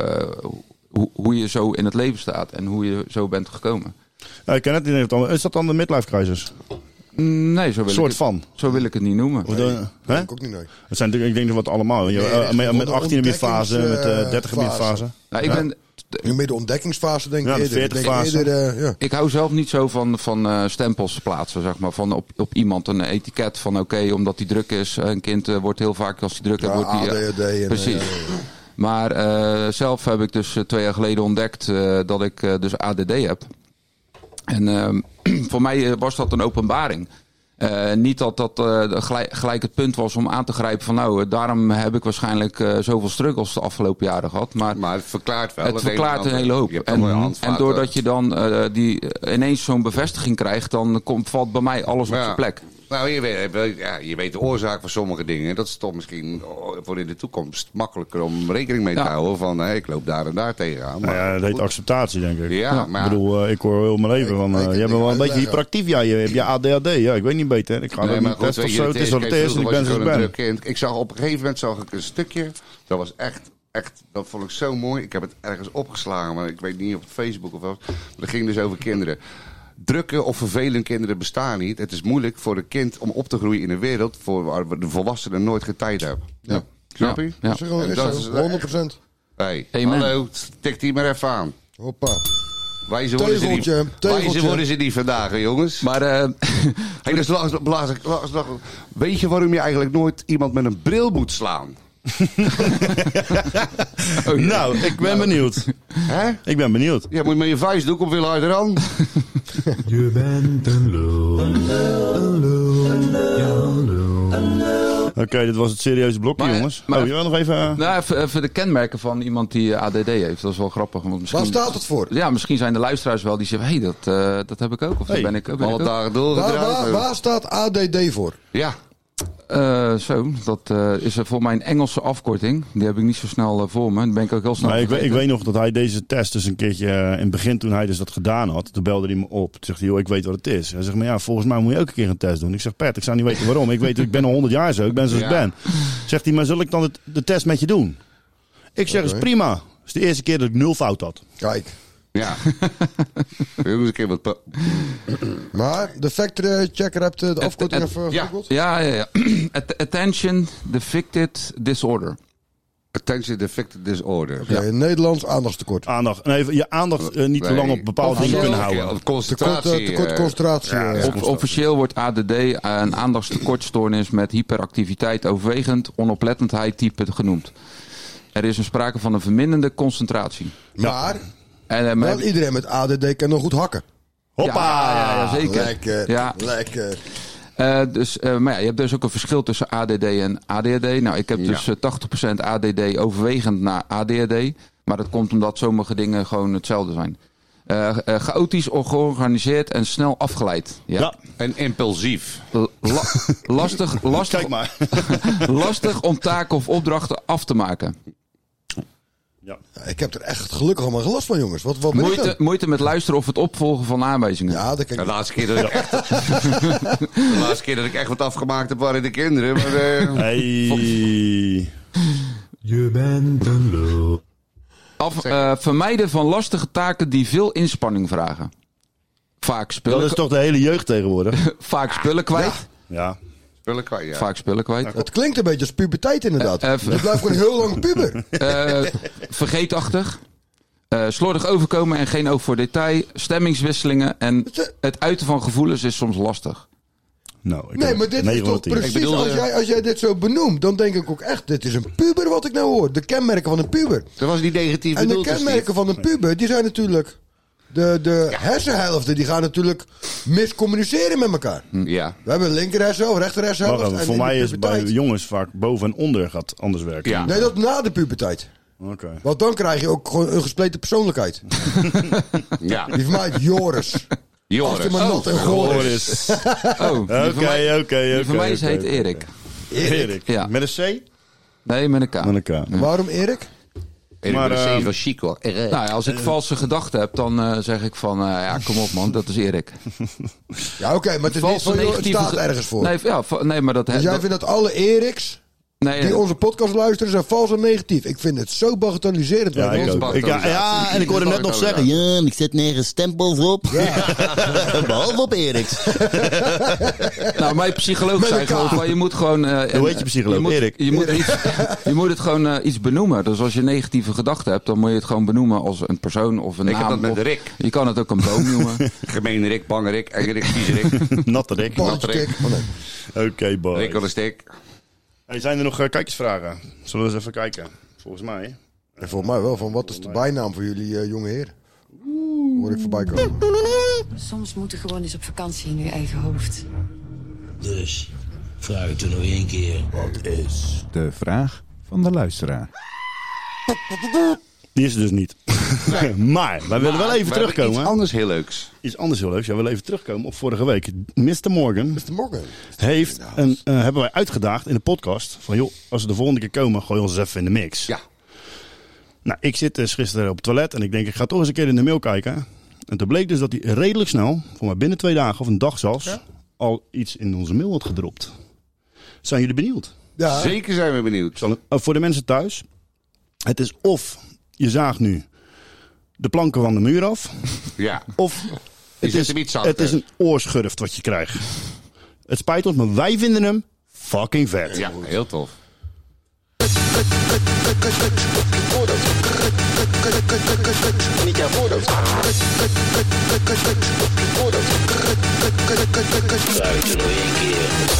hoe je zo in het leven staat en hoe je zo bent gekomen. Ja, ik ken het niet. Is dat dan de midlife crisis? Nee, zo wil ik het niet noemen. Nee, ik ook niet, nee. Het zijn natuurlijk, ik denk dat wat allemaal. Met 18 heb je fase, met 30 heb je fase. Nou, ik ben... Nu meer de ontdekkingsfase, denk ik. Ja, de 40-fase. Ik hou zelf niet zo van stempels plaatsen, zeg maar. Van op iemand een etiket van oké, omdat hij druk is. Een kind wordt heel vaak, als hij druk heeft, wordt hij... ADHD. Precies. Maar zelf heb ik dus 2 jaar geleden ontdekt dat ik dus ADD heb. En voor mij was dat een openbaring. Niet dat gelijk het punt was om aan te grijpen van nou, daarom heb ik waarschijnlijk zoveel struggles de afgelopen jaren gehad. Maar het verklaart wel. Het verklaart een hele hoop. En doordat je dan ineens zo'n bevestiging krijgt, dan valt bij mij alles op zijn plek. Nou, je weet de oorzaak van sommige dingen. Dat is toch misschien voor in de toekomst makkelijker om rekening mee te houden. Van ik loop daar en daar tegenaan. Maar dat heet acceptatie, denk ik. Ja, maar ik bedoel, ik hoor heel mijn leven van... jij bent wel een beetje hyperactief. Ja, je hebt je ADHD. Ja, ik weet niet beter. Ik ga er niet testen of zo. Het is wat het is en ik ben zoals ik ben. Ik zag op een gegeven moment een stukje. Dat was echt, dat vond ik zo mooi. Ik heb het ergens opgeslagen, maar ik weet niet op Facebook of wat. Dat ging dus over kinderen. Drukke of vervelende kinderen bestaan niet. Het is moeilijk voor een kind om op te groeien in een wereld waar de volwassenen nooit geen tijd hebben. Ja. Snap je? Ja. Dat is 100%. Hey, Amen. hallo, tik die maar even aan. Hoppa. Wijze worden ze niet vandaag, hè, jongens. Maar Hey, dus weet je waarom je eigenlijk nooit iemand met een bril moet slaan? Nou, ik ben benieuwd. Hè? Ik ben benieuwd. Ja, moet je met je vuistdoek of veel harder aan? Je bent een lul. Een lul. Oké, dit was het serieuze blokje, jongens. Je wil nog even... Nou, even de kenmerken van iemand die ADD heeft. Dat is wel grappig. Want misschien, waar staat het voor? Ja, misschien zijn de luisteraars wel die zeggen... dat heb ik ook. Of dat ben ik ook. Alle dagen doorgedraaid. Waar staat ADD voor? Ja. Dat is voor mij een Engelse afkorting. Die heb ik niet zo snel voor me. Dan ben ik ook heel snel ik weet nog dat hij deze test dus een keertje... in het begin toen hij dus dat gedaan had... toen belde hij me op. Toen zegt hij, ik weet wat het is. Hij zegt, maar ja, volgens mij moet je ook een keer een test doen. Ik zeg, Pert, ik zou niet weten waarom. Ik ben al 100 jaar zo. Ik ben zoals ik ben. Zegt hij, maar zal ik dan de test met je doen? Ik zeg, is prima. Het is de eerste keer dat ik 0 fout had. Kijk. Ja. Een keer wat... Maar de factor checker hebt de afkorting even gegoogeld? Ja. Attention Deficit Disorder. Attention Deficit Disorder. Okay, Nederlands aandachtstekort. Je aandacht niet te lang op bepaalde dingen kunnen houden. Concentratie. Tekort concentratie. Officieel wordt ADD een aandachtstekortstoornis met hyperactiviteit overwegend onoplettendheid type genoemd. Er is sprake van een verminderde concentratie. Maar... wel iedereen met ADD kan nog goed hakken. Hoppa! Ja, zeker. Lekker. Ja. Lekker. Maar je hebt dus ook een verschil tussen ADD en ADHD. Nou, ik heb dus 80% ADD overwegend naar ADHD. Maar dat komt omdat sommige dingen gewoon hetzelfde zijn. Chaotisch, ongeorganiseerd en snel afgeleid. Ja. En impulsief. Lastig, Kijk maar. lastig om taken of opdrachten af te maken. Ja. Ik heb er echt gelukkig allemaal gelast van, jongens. Wat moeite met luisteren of het opvolgen van aanwijzingen. Ja, dat kan ik. De laatste keer dat ik echt wat afgemaakt heb waren de kinderen. Maar, Je bent een lul. Vermijden van lastige taken die veel inspanning vragen. Vaak spullen. Dat is toch de hele jeugd tegenwoordig? Vaak spullen kwijt. Ja. Vaak spullen kwijt. Het klinkt een beetje als puberteit inderdaad. Je blijft gewoon heel lang puber. Vergeetachtig. Slordig overkomen en geen oog voor detail. Stemmingswisselingen en het uiten van gevoelens is soms lastig. Nou, maar dit is toch precies, als jij dit zo benoemt, dan denk ik ook echt, dit is een puber wat ik nou hoor. De kenmerken van een puber. Dat was niet negatief en bedoeld. De kenmerken van een puber, die zijn natuurlijk de hersenhelften die gaan natuurlijk miscommuniceren met elkaar. Ja. We hebben een linker hersenhelft, rechter hersenhelft. Wacht even, en voor in de mij is bij puberteit- jongens vaak boven en onder gaat anders werken. Ja. Nee, dat na de puberteit. Oké. Want dan krijg je ook gewoon een gespleten persoonlijkheid. Ja. Die van mij is Joris. Joris. Achter mijn nat en goor is. Oké. Die van mij heet Erik. Erik. Ja. Met een C? Nee, met een K. Met een K. Waarom Erik? Maar, Maar is wel chic hoor. Nou ja, als ik valse gedachten heb, dan zeg ik van... ja, kom op man, dat is Erik. Ja, oké, maar het is niet van, joh, het staat ergens voor. Nee, nee, maar dat... Dus jij vindt dat alle Eriks die onze podcast luisteren zijn vals en negatief. Ik vind het zo bagatelliserend. Ja, ik ook. En ik hoorde hem net nog zeggen. Ja, ik zet nergens stempels op. Ja. Behalve op Eriks. Nou, mijn psycholoog zei gewoon van, je moet gewoon... Hoe heet je psycholoog? Erik? Je moet het gewoon iets benoemen. Dus als je negatieve gedachten hebt, dan moet je het gewoon benoemen als een persoon of een naam. Ik heb dat met of, Rick. Je kan het ook een boom noemen. Gemeen Rick, bange Rick, Rick, vieze Rick. Natte Rick. Natte Rick. Oké, boy. Rick op de stick. Hey, zijn er nog kijkersvragen? Zullen we eens even kijken? Volgens mij. En volgens mij wel van wat is de bijnaam voor jullie jonge heer? Hoor ik voorbij komen. Soms moet je gewoon eens op vakantie in je eigen hoofd. Dus, vraag het er nog één keer. Wat is de vraag van de luisteraar? Die is er dus niet. Maar wij willen wel even terugkomen. Iets anders heel leuks. Iets anders heel leuks. Ja, we willen even terugkomen op vorige week. Mr. Morgan heeft hebben wij uitgedaagd in de podcast. Van joh, als we de volgende keer komen, gooi ons eens even in de mix. Ja. Nou, ik zit dus gisteren op het toilet en ik denk, ik ga toch eens een keer in de mail kijken. En toen bleek dus dat hij redelijk snel, voor mij binnen 2 dagen of een dag zelfs, al iets in onze mail had gedropt. Zijn jullie benieuwd? Ja. Zeker zijn we benieuwd. Voor de mensen thuis. Het is of je zaagt nu de planken van de muur af. Ja. Of het is een oorschurft wat je krijgt. Het spijt ons, maar wij vinden hem fucking vet. Ja, heel tof. Niet jouw voorhoofd. Vraag het er nog één keer.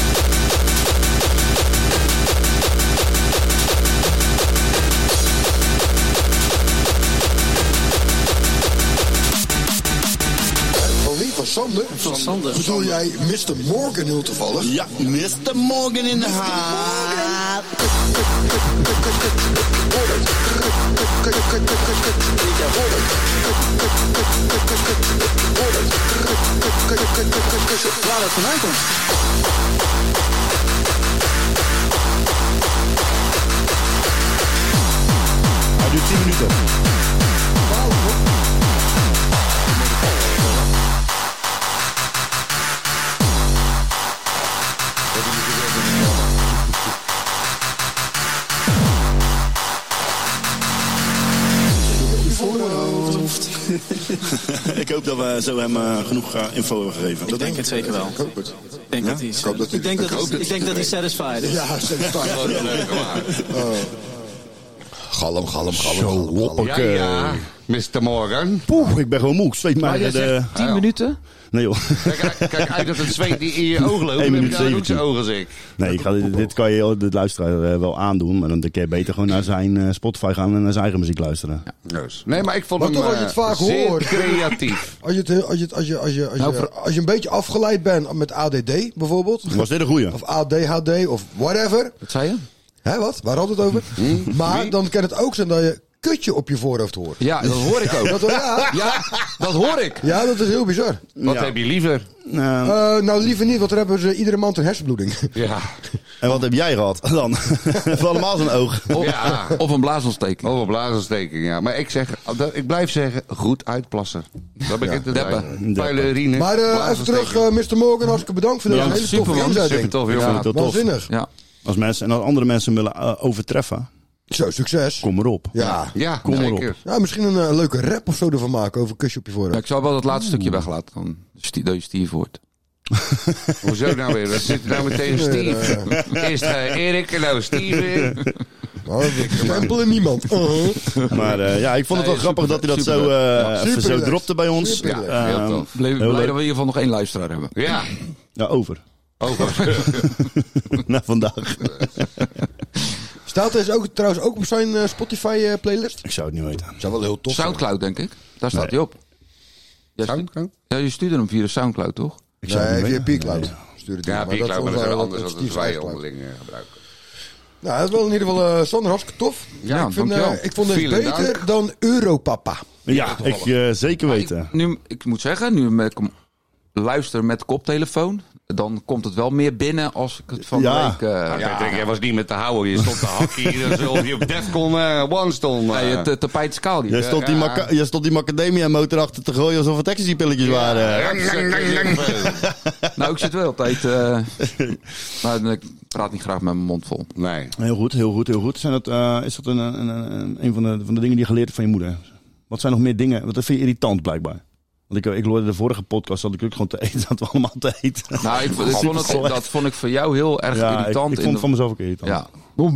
Van Sander? Van Sander. Bedoel jij Mr. Morgan heel toevallig? Ja, Mr. Morgan in de haat. Waar dat vandaan komt. Hij duurt 10 minuten. Ik hoop dat we zo hem genoeg info hebben gegeven. Ik denk het zeker wel. Ik hoop het. Ik denk dat hij satisfied is. Ja, satisfied. Galm. Ja, Mr. Morgan. Poeh, ik ben gewoon moe. Ik zweet maar Maar jij zegt 10 minuten? Nee joh. Kijk uit dat het zweet die in je ogen loopt. 1 minuut Dan heb je daar ook 17. zijn ogen als ik. Nee, dit kan je de luisteraar wel aandoen. Maar dan kun je beter gewoon naar zijn Spotify gaan en naar zijn eigen muziek luisteren. Ja. Nee, maar ik vond Maar hem toch als je het vaak zeer hoort. creatief. Als je een beetje afgeleid bent met ADD bijvoorbeeld. Was dit een goeie? Of ADHD of whatever. Wat zei je? Hè, wat? Waar hadden we het over? Maar dan kan het ook zijn dat je kutje op je voorhoofd hoort. Ja, dat hoor ik ook. Ja, dat hoor ik. Ja, dat is heel bizar. Wat heb je liever? Nou, liever niet, want dan hebben ze iedere maand een hersenbloeding. Ja. En wat heb jij gehad dan? Voor allemaal zijn oog. Of een blaasontsteking. Of een blaasontsteking, ja. Maar ik blijf zeggen, goed uitplassen. Dat begint te zijn. Vuile urine. Maar even terug, Mr. Morgan, hartstikke bedankt voor deze hele toffe inzending. Super tof, joh. Ja, Waanzinnig. Ja. Als mensen en als andere mensen willen overtreffen, Zo, succes. kom erop. Ja. Kom zeker. erop. Ja, misschien een leuke rap of zo ervan maken over kusje op je voorhoofd. Ik zou wel dat laatste stukje weglaten. Dan dat je Steve hoort. Hoezo nou weer? We zitten nou meteen Steve. Eerst Erik en nou Steve. Stempelen niemand. Maar ik vond het wel grappig dat hij dat zo, even zo dropte bij ons. Ja, heel tof. Blij dat we in ieder geval nog 1 luisteraar hebben. Ja. Ja, over. Na vandaag. Staat deze trouwens ook op zijn Spotify playlist? Ik zou het niet weten. Zou wel heel tof zijn. Soundcloud, denk ik. Daar staat hij op. Soundcloud? Ja, je stuurde hem via de Soundcloud, toch? Nee, via Peacloud. Ja, Peacloud, maar dat is anders dan wij onderling gebruiken. Nou, dat is wel in ieder geval, Sander, harpstikke tof. Ja, ik vond het beter dan Europapa. Ja, ik zeker weten. Ik moet zeggen, nu ik hem luister met koptelefoon, dan komt het wel meer binnen als ik het van de week... Patrick, jij was niet met te houden. Je stond te hakken alsof je op Defcon 1 stond. Nee, het tapijt is kaal. Jij stond die macadamia-motor achter te gooien alsof het ecstasy-pilletjes waren. Nou, ik zit wel altijd... maar ik praat niet graag met mijn mond vol. Nee. Heel goed, heel goed, heel goed. Is dat een van de dingen die je geleerd hebt van je moeder? Wat zijn nog meer dingen? Wat vind je irritant blijkbaar? Want ik hoorde de vorige podcast, dat ik ook gewoon te eten, dat we allemaal te eten. Nou, dat vond ik voor jou heel erg irritant. Ik vond het van mezelf ook irritant. Ja. Dat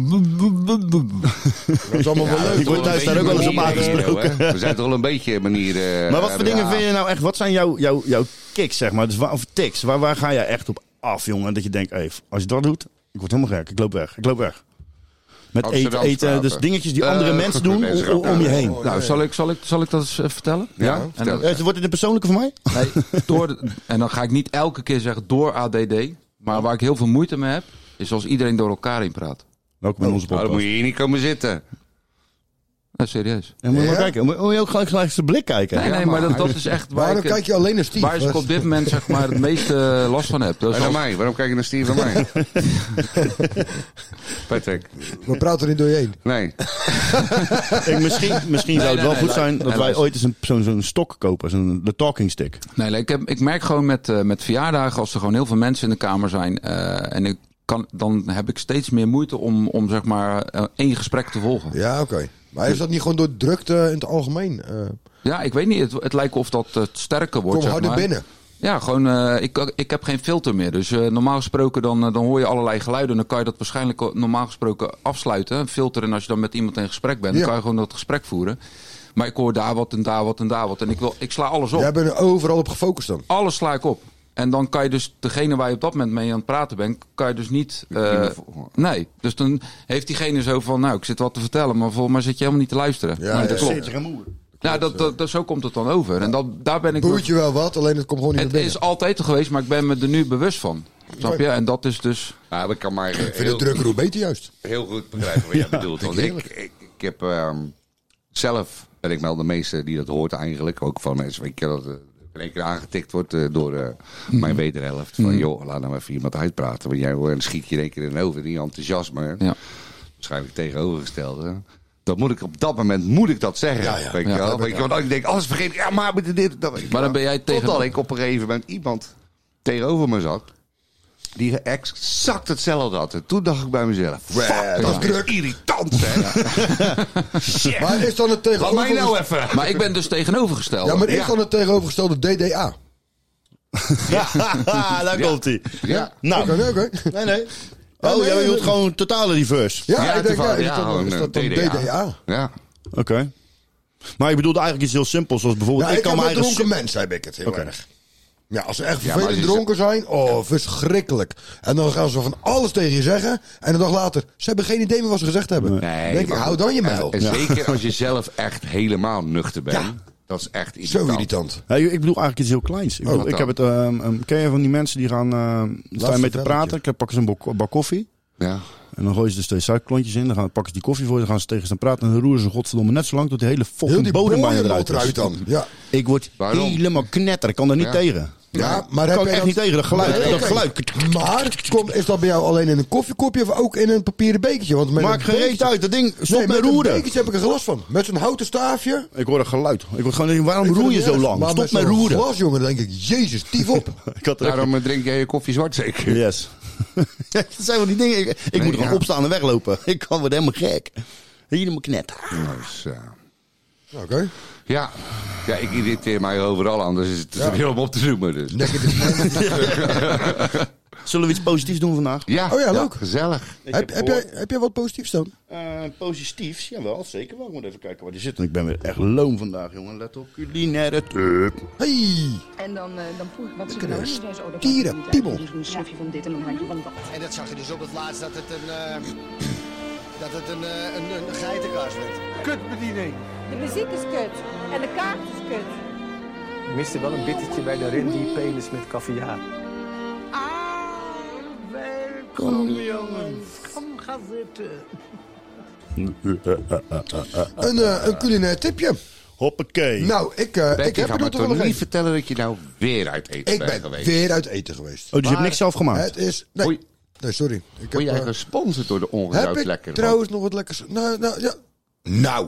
is allemaal wel leuk. Ik word thuis daar ook wel eens op aangesproken. We zijn toch wel een beetje manieren. Maar wat voor dingen vind je nou echt, wat zijn jouw kicks, zeg maar? Dus of tics, waar ga jij echt op af, jongen? Dat je denkt, hey, als je dat doet, ik word helemaal gek, ik loop weg. Met eten, dus dingetjes die andere mensen doen om je heen. Nou, zal ik dat eens vertellen? Ja, wordt het een persoonlijke voor mij? Nee, en dan ga ik niet elke keer zeggen door ADD. Maar waar ik heel veel moeite mee heb, is als iedereen door elkaar heen praat. Welkom in onze podcast. Dan moet je hier niet komen zitten. Ja, serieus. Ja, moet je maar kijken. Moet je ook gelijk zijn blik kijken? Nee, maar dat is echt waarom kijk je alleen naar Steve? Waar ik op dit moment zeg maar het meeste last van heb. Dus mij. Waarom kijk je naar Steve en mij? Patrick. We praten er niet door je heen. Nee. Misschien zou het wel goed zijn dat wij ooit eens zo'n stok kopen. De talking stick. Nee, ik merk gewoon met verjaardagen, als er gewoon heel veel mensen in de kamer zijn. En dan heb ik steeds meer moeite om zeg maar één gesprek te volgen. Ja, oké. Maar is dat niet gewoon door drukte in het algemeen? Ja, ik weet niet. Het lijkt of dat sterker wordt. Kom harder binnen. Ja, gewoon. Ik heb geen filter meer. Dus normaal gesproken dan hoor je allerlei geluiden. Dan kan je dat waarschijnlijk normaal gesproken afsluiten. Een filter. En als je dan met iemand in gesprek bent, dan kan je gewoon dat gesprek voeren. Maar ik hoor daar wat en daar wat en daar wat. En ik sla alles op. Jij bent er overal op gefocust dan? Alles sla ik op. En dan kan je dus, degene waar je op dat moment mee aan het praten bent, kan je dus niet... nee, dus dan heeft diegene zo van, nou, ik zit wat te vertellen, maar volgens mij zit je helemaal niet te luisteren. Ja, nee, dat klopt. Ja, zo komt het dan over. En daar ben ik... Boeit je wel wat, alleen het komt gewoon niet meer binnen. Het is altijd er geweest, maar ik ben me er nu bewust van. Snap je? En dat is dus... Ja, ik kan maar... Ik vind het drukker hoe beter juist. Heel goed begrijpen wat jij bedoelt. Want ik heb... zelf ben ik wel de meeste die dat hoort eigenlijk. Ook van mensen, weet je, dat... in één keer aangetikt wordt door mijn wederhelft. Van joh, laat nou even iemand uitpraten. Want jij dan schiet je in één keer in over. Die enthousiasme. Ja. Waarschijnlijk tegenovergestelde. Dat moet ik op dat moment dat zeggen. Ja. Weet je wel? Weet je, want ik denk, alles vergeet ik. Ja, maar met dit. Maar dan ben jij Totdat ik op een gegeven moment iemand tegenover me zat. Die exact hetzelfde had. En toen dacht ik bij mezelf, fuck, dat is irritant, hè. Ja. Maar is dan het tegenovergestelde... Laat mij nou even. Maar ik ben dus tegenovergesteld. Ja, maar is dan het tegenovergestelde DDA? Daar komt hij. Ja. Nou. Oké. Nee. Oh, jij wilt gewoon totale reverse. Ja, ik denk, is dat dan DDA? Ja. Oké. Maar ik bedoelde eigenlijk iets heel simpels, zoals bijvoorbeeld... ik kan met dronken mensen heb ik het heel erg. Ja, als ze echt vervelend dronken zijn, verschrikkelijk. En dan gaan ze van alles tegen je zeggen. En een dag later, ze hebben geen idee meer wat ze gezegd hebben. Nee, denk ik, hou dan je mijl. En zeker als je zelf echt helemaal nuchter bent. Ja. Dat is echt irritant. Zo irritant. Ja, ik bedoel eigenlijk iets heel kleins. Ik heb het, ken je van die mensen die gaan staan mee te praten? Ik pakken ze een bak koffie. Ja. En dan gooien ze dus 2 suikerklontjes in. Dan pakken ze die koffie voor. Dan gaan ze tegen ze praten. En dan roeren ze godverdomme net zo lang tot die hele fucking bodem bij je eruit dan. Ja. Ik word helemaal knetter. Ik kan er niet tegen. Ja, maar kan ik echt niet tegen dat geluid. Dat geluid. Maar is dat bij jou alleen in een koffiekopje of ook in een papieren bekertje? Want met maak geen reet uit. Dat ding stopt met roeren. Met een bekertje heb ik er gelast van. Met zo'n houten staafje. Ik hoor een geluid. Ik word gewoon, waarom roer je zo lang? Stop met roeren. Glas, jongen, dan denk ik, jezus, tief op. Daarom drink jij je koffie zwart zeker? Yes. Dat zijn wel die dingen. Ik moet gewoon opstaan en weglopen. Ik kan worden helemaal gek. Helemaal knetter. Oké. Ja, ik irriteer mij overal aan. Dus het is heel om op te zoomen. Dus. Zullen we iets positiefs doen vandaag? Ja, leuk. Gezellig. Heb jij wat positiefs dan? Positiefs? Jawel, zeker wel. Ik moet even kijken waar die zit. Ik ben weer echt loom vandaag, jongen. Let op, culinaire tip. Hey! En dan vroeg ik wat ze nou doen. Dierenpiemel. Een snufje van dit en een handje van dat. En dat zag je dus op het laatst dat het een geitenkaas werd. Kutbediening. De muziek is kut. En de kaart is kut. Miste wel een bittertje bij de rendier-penis met caviar. Kom jongens. Kom, ga zitten. Een culinair tipje. Hoppakee. Nou, ik Ik heb ga er me nog toch wel niet een. vertellen dat je nou weer uit eten Ik bent ben geweest. weer uit eten geweest. Oh, dus je hebt niks zelf gemaakt? Het is... Nee, Oei. nee sorry. Ik Word jij heb, gesponsord door de heb ongezout ik lekker? trouwens nog wat lekkers... Nou, ja. Nou,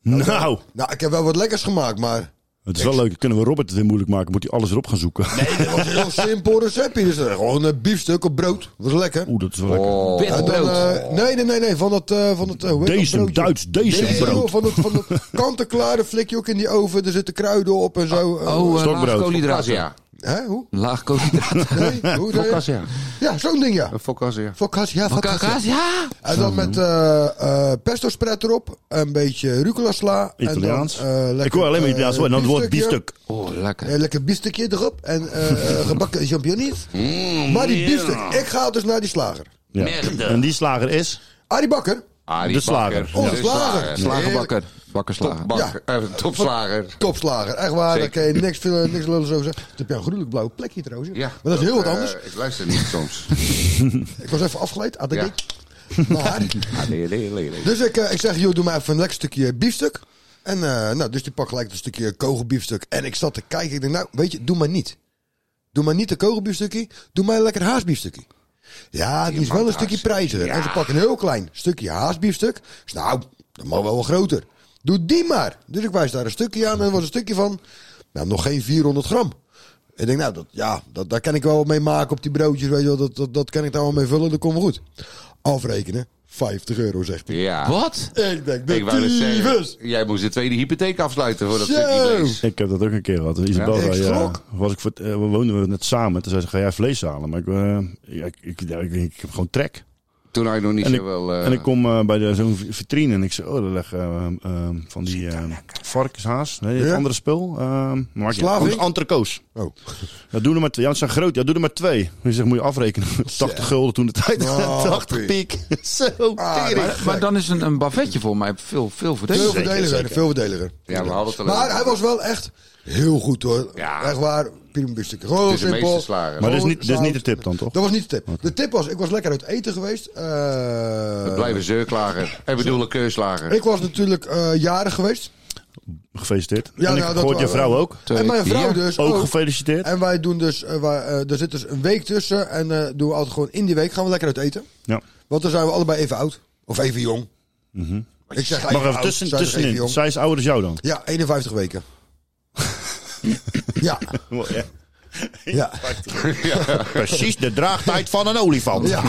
ik heb wel wat lekkers gemaakt, maar... Het is wel leuk. Kunnen we Robert het weer moeilijk maken? Moet hij alles erop gaan zoeken? Nee, dat was een heel simpel receptje. Dus gewoon een biefstuk op brood. Dat was lekker. Oeh, dat is wel lekker. En dan, nee. Van het hoe heet dat Deze, broodje? Duits, deze Nee, brood. joh, van het kant-en-klare flik je ook in die oven. Er zitten kruiden op en zo. Laag koolhydraten. Ja. Hè, hoe? Laag koolhydraten. Nee, hoe zei je? Focaccia. Ja, zo'n ding, ja. Een focaccia. Focaccia. En dan met pesto spread erop. Een beetje rucola sla. Italiaans. En dan, lekker, Ik hoor alleen maar Italiaans. En dan wordt het biefstuk. Oh, lekker. Lekker biefstukje erop. En gebakken champignons. Maar die biefstuk, ik ga dus naar die slager. Ja. En die slager is? Arie Bakker. De slager. Oh, de slager. Slagerbakker. Bakkerslager. Topslager. Topslager. Echt waar, daar kan je niks lullen over zeggen. Dat heb je een gruwelijk blauwe plekje trouwens. Ja. Maar dat is heel wat anders. Ik luister niet soms. Ik was even afgeleid. Ja. Maar, dus ik zeg, joh, doe maar even een lekker stukje biefstuk. En dus die pak gelijk een stukje kogelbiefstuk. En ik zat te kijken. Ik denk, nou, weet je, doe maar niet. Doe maar niet een kogelbiefstukje. Doe maar een lekker haasbiefstukje. Ja, die is wel een stukje prijziger. Ja. En ze pakken een heel klein stukje haasbiefstuk. Dus nou, dat mag wel wat groter. Doe die maar. Dus ik wijs daar een stukje aan. En er was een stukje van, nou, nog geen 400 gram. Ik denk, nou, daar kan ik wel mee maken op die broodjes. Weet je wel, dat kan ik daar wel mee vullen. Dat komt wel goed. Afrekenen. €50, zegt hij. Ja. Wat? Ik denk, Ik wou net zeggen, jij moest de tweede hypotheek afsluiten voor dat stukje vlees. Ik heb dat ook een keer gehad. Isabel zei, we woonden net samen. Toen zei ze, ga jij vlees halen? Maar ik heb gewoon trek. Toen had je nog niet zo wel... En ik kom bij zo'n vitrine en ik zeg, daar leggen van die varkenshaas. Nee, het andere spul. Entrecots. Oh. Ja, doe er maar 2. Ja, het zijn groot. Ja, doe er maar 2. Je zegt, moet je afrekenen. 80 gulden toen de tijd. 80 piek. Zo. Maar dan is een buffetje voor mij veel voordeliger. Veel voordeliger. Ja, we hadden het al maar hij was wel echt heel goed hoor. Ja. Echt waar. Prima biefstuk. Gewoon simpel. Maar dat is niet de tip dan, toch? Dat was niet de tip. De tip was, ik was lekker uit eten geweest. We blijven zeurklager. Ik bedoel een keurslager. Ik was natuurlijk jarig geweest. Gefeliciteerd. Ja, en ik hoort je vrouw ook. En mijn vrouw dus ook. Gefeliciteerd. En wij doen dus, er zit dus een week tussen. En doen we altijd gewoon in die week gaan we lekker uit eten. Ja. Want dan zijn we allebei even oud. Of even jong. Mm-hmm. Ik zeg maar even tussenin. Zij is ouder dan jou dan? Ja, 51 weken. Ja. Ja. Ja. Precies de draagtijd van een olifant. Ja.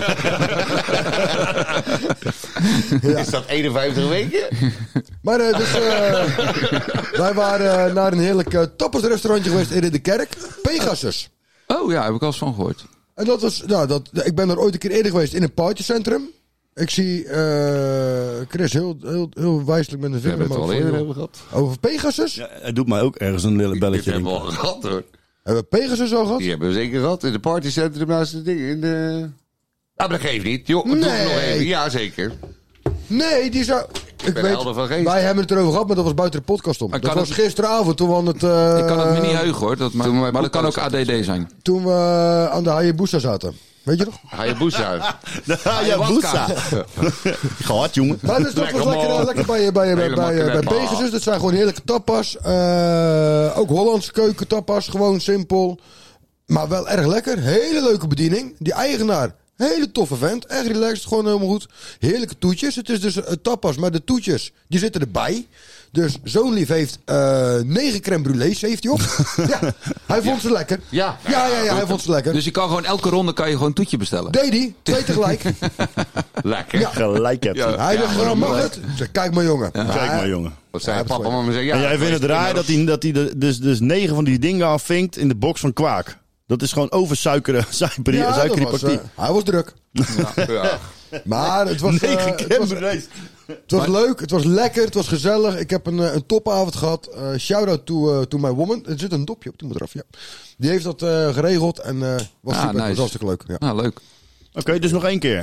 Ja. Is dat 51 weken? Maar wij waren naar een heerlijk tapasrestaurantje geweest in de kerk. Pegasus. Oh ja, heb ik al eens van gehoord. En dat was, ik ben er ooit een keer eerder geweest in een partycentrum. Ik zie Chris heel wijselijk met een vinger. We hebben het al eerder over gehad. Over Pegasus? Ja, het doet mij ook ergens een lille belletje. Die hebben we al gehad hoor. Hebben we Pegasus al gehad? Die hebben we zeker gehad. In de partycentrum naast de ding. In de... Ah, maar dat geeft niet. Jo, doe het nog even. Ja, zeker. Nee, die zou... Ik ben helder van geest. Wij hebben het erover gehad, maar dat was buiten de podcast om. Dat was gisteravond toen we aan het... ik kan het me niet heugen hoor. Maar dat kan ook ADD zijn. Toen we aan de Hayabusa zaten. Weet je nog? Hayabusa. De Hayabusa. Gehad, jongen. Maar dus dat was lekker bij Pegasus. Dat zijn gewoon heerlijke tapas. Ook Hollandse keuken tapas. Gewoon simpel. Maar wel erg lekker. Hele leuke bediening. Die eigenaar. Hele toffe vent. Echt relaxed. Gewoon helemaal goed. Heerlijke toetjes. Het is dus tapas. Maar de toetjes die zitten erbij. Dus zo'n lief heeft 9 crème brûlées heeft hij op. Ja, hij vond ze lekker. Ja, hij vond ze lekker. Dus je kan gewoon elke ronde gewoon toetje bestellen. Deed hij. 2 tegelijk. Lekker. Ja. Gelijk heb je. Ja. Hij dacht, mag het? Ik zeg, kijk maar jongen. Ja. Kijk maar jongen. Wat zei papa mama zeggen? Ja, en jij vindt het raar dat hij dus 9 van die dingen afvinkt in de box van Kwaak. Dat is gewoon oversuikeren. Hij was druk. Ja. Maar het was... Het was leuk, het was lekker, het was gezellig. Ik heb een topavond gehad. Shout-out to my woman. Er zit een dopje op, die moet eraf. Ja. Die heeft dat geregeld en was super. Nice. Was hartstikke leuk. Ja. Nou, leuk. Oké, dus nog 1 keer.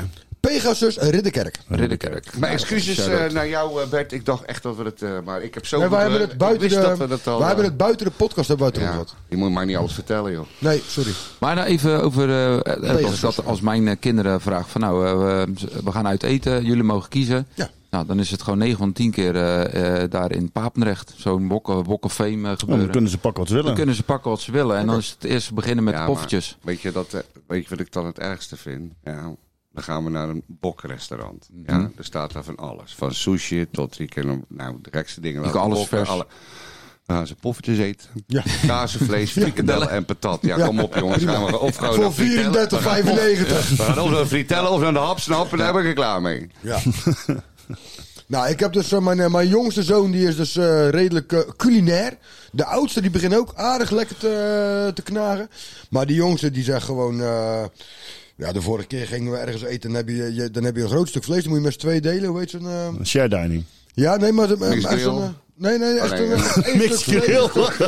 Pegasus Ridderkerk. Mijn excuses naar jou, Bert. Ik dacht echt dat we het... maar ik heb zo... Nee, wij hebben het buiten de podcast hebben we het gehad. Je moet mij niet alles vertellen, joh. Nee, sorry. Maar nou even over... als mijn kinderen vragen van... we gaan uit eten. Jullie mogen kiezen. Ja. Nou, dan is het gewoon 9 van 10 keer daar in Papendrecht. Zo'n Walk of Fame gebeuren. Dan kunnen ze pakken wat ze willen. Dan kunnen ze pakken wat ze willen. En dan is het eerst beginnen met de poffertjes. Weet je wat ik dan het ergste vind? Ja, dan gaan we naar een bokrestaurant. Ja, er staat daar van alles. Van sushi tot de gekste dingen. Je kan alles vers. Nou, ze poffertjes eten. Ja. Kazenvlees, frikandellen en patat. Ja, kom op jongens. Gaan we of gewoon voor 34,95. We gaan of naar fritellen of naar de hapsnap en daar ben ik er klaar mee. Ja. Nou, ik heb dus mijn jongste zoon, die is dus redelijk culinair. De oudste, die begint ook aardig lekker te knagen. Maar die jongste, die zegt gewoon... de vorige keer gingen we ergens eten en dan heb je een groot stuk vlees. Dan moet je met z'n twee delen, hoe heet zo'n... Share dining. Ja, nee, maar... Nee, echt een mixed grill.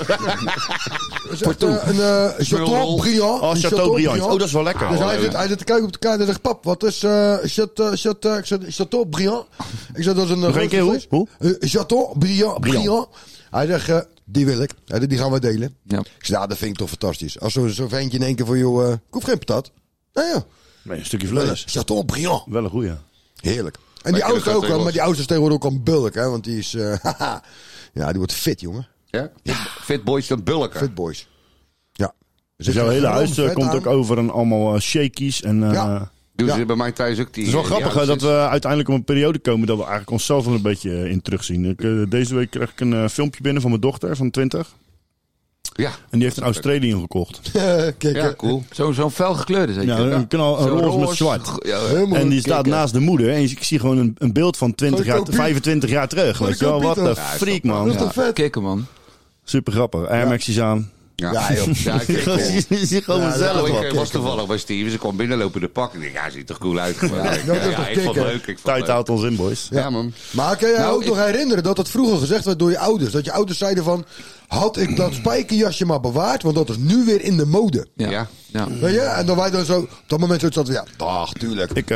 Een Chateaubriand. Oh, Chateaubriand. Oh, dat is wel lekker. Dus hij zit te kijken op de kaart en zegt, pap, wat is Chateaubriand? Ik zeg, dat is een... Nog een keer, hoe? Chateaubriand. Hij zegt, die wil ik. Die gaan we delen. Ja. Ik zeg, dat vind ik toch fantastisch. Als zo'n ventje in één keer voor jou... ik hoef geen patat. Nou ja. Nee, een stukje vlees. Chateaubriand. Wel een goeie. Heerlijk. En die oudste ook wel, maar die oudste is tegenwoordig ook al een bulk, hè? Want die is, die wordt fit, jongen. Ja? Fit boys dan bulken. Fit boys. Ja. Dus jouw hele huis komt ook over en allemaal shakies en... Doen ze bij mij thuis ook die... Het is wel grappig dat we uiteindelijk op een periode komen dat we eigenlijk onszelf wel een beetje in terugzien. Deze week kreeg ik een filmpje binnen van mijn dochter van 20. Ja. En die heeft een Australian gekocht. Kijk, ja, cool. Zo'n fel gekleurde zeker? Ja, een roze met zwart. Ja, en die staat naast de moeder. En ik zie gewoon een beeld van 25 jaar terug. Weet je wel, wat een freak, man. Dat is toch vet? Kikken, man. Super grappig. Air Max's aan. Ja, joh. Ja, je ziet gewoon zelf wat. Ik was toevallig bij Steve. Ze kwam binnenlopen de pak. Ik dacht, hij ziet er cool uit. Ik vond het leuk. Tijd houdt ons in, boys. Ja, man. Maar kan je ook nog herinneren dat het vroeger gezegd werd door je ouders? Dat je ouders zeiden van, had ik dat spijkerjasje maar bewaard, want dat is nu weer in de mode. Ja. Weet je? En dan wij dan zo, op dat moment zo zaten we, dag, tuurlijk. Ik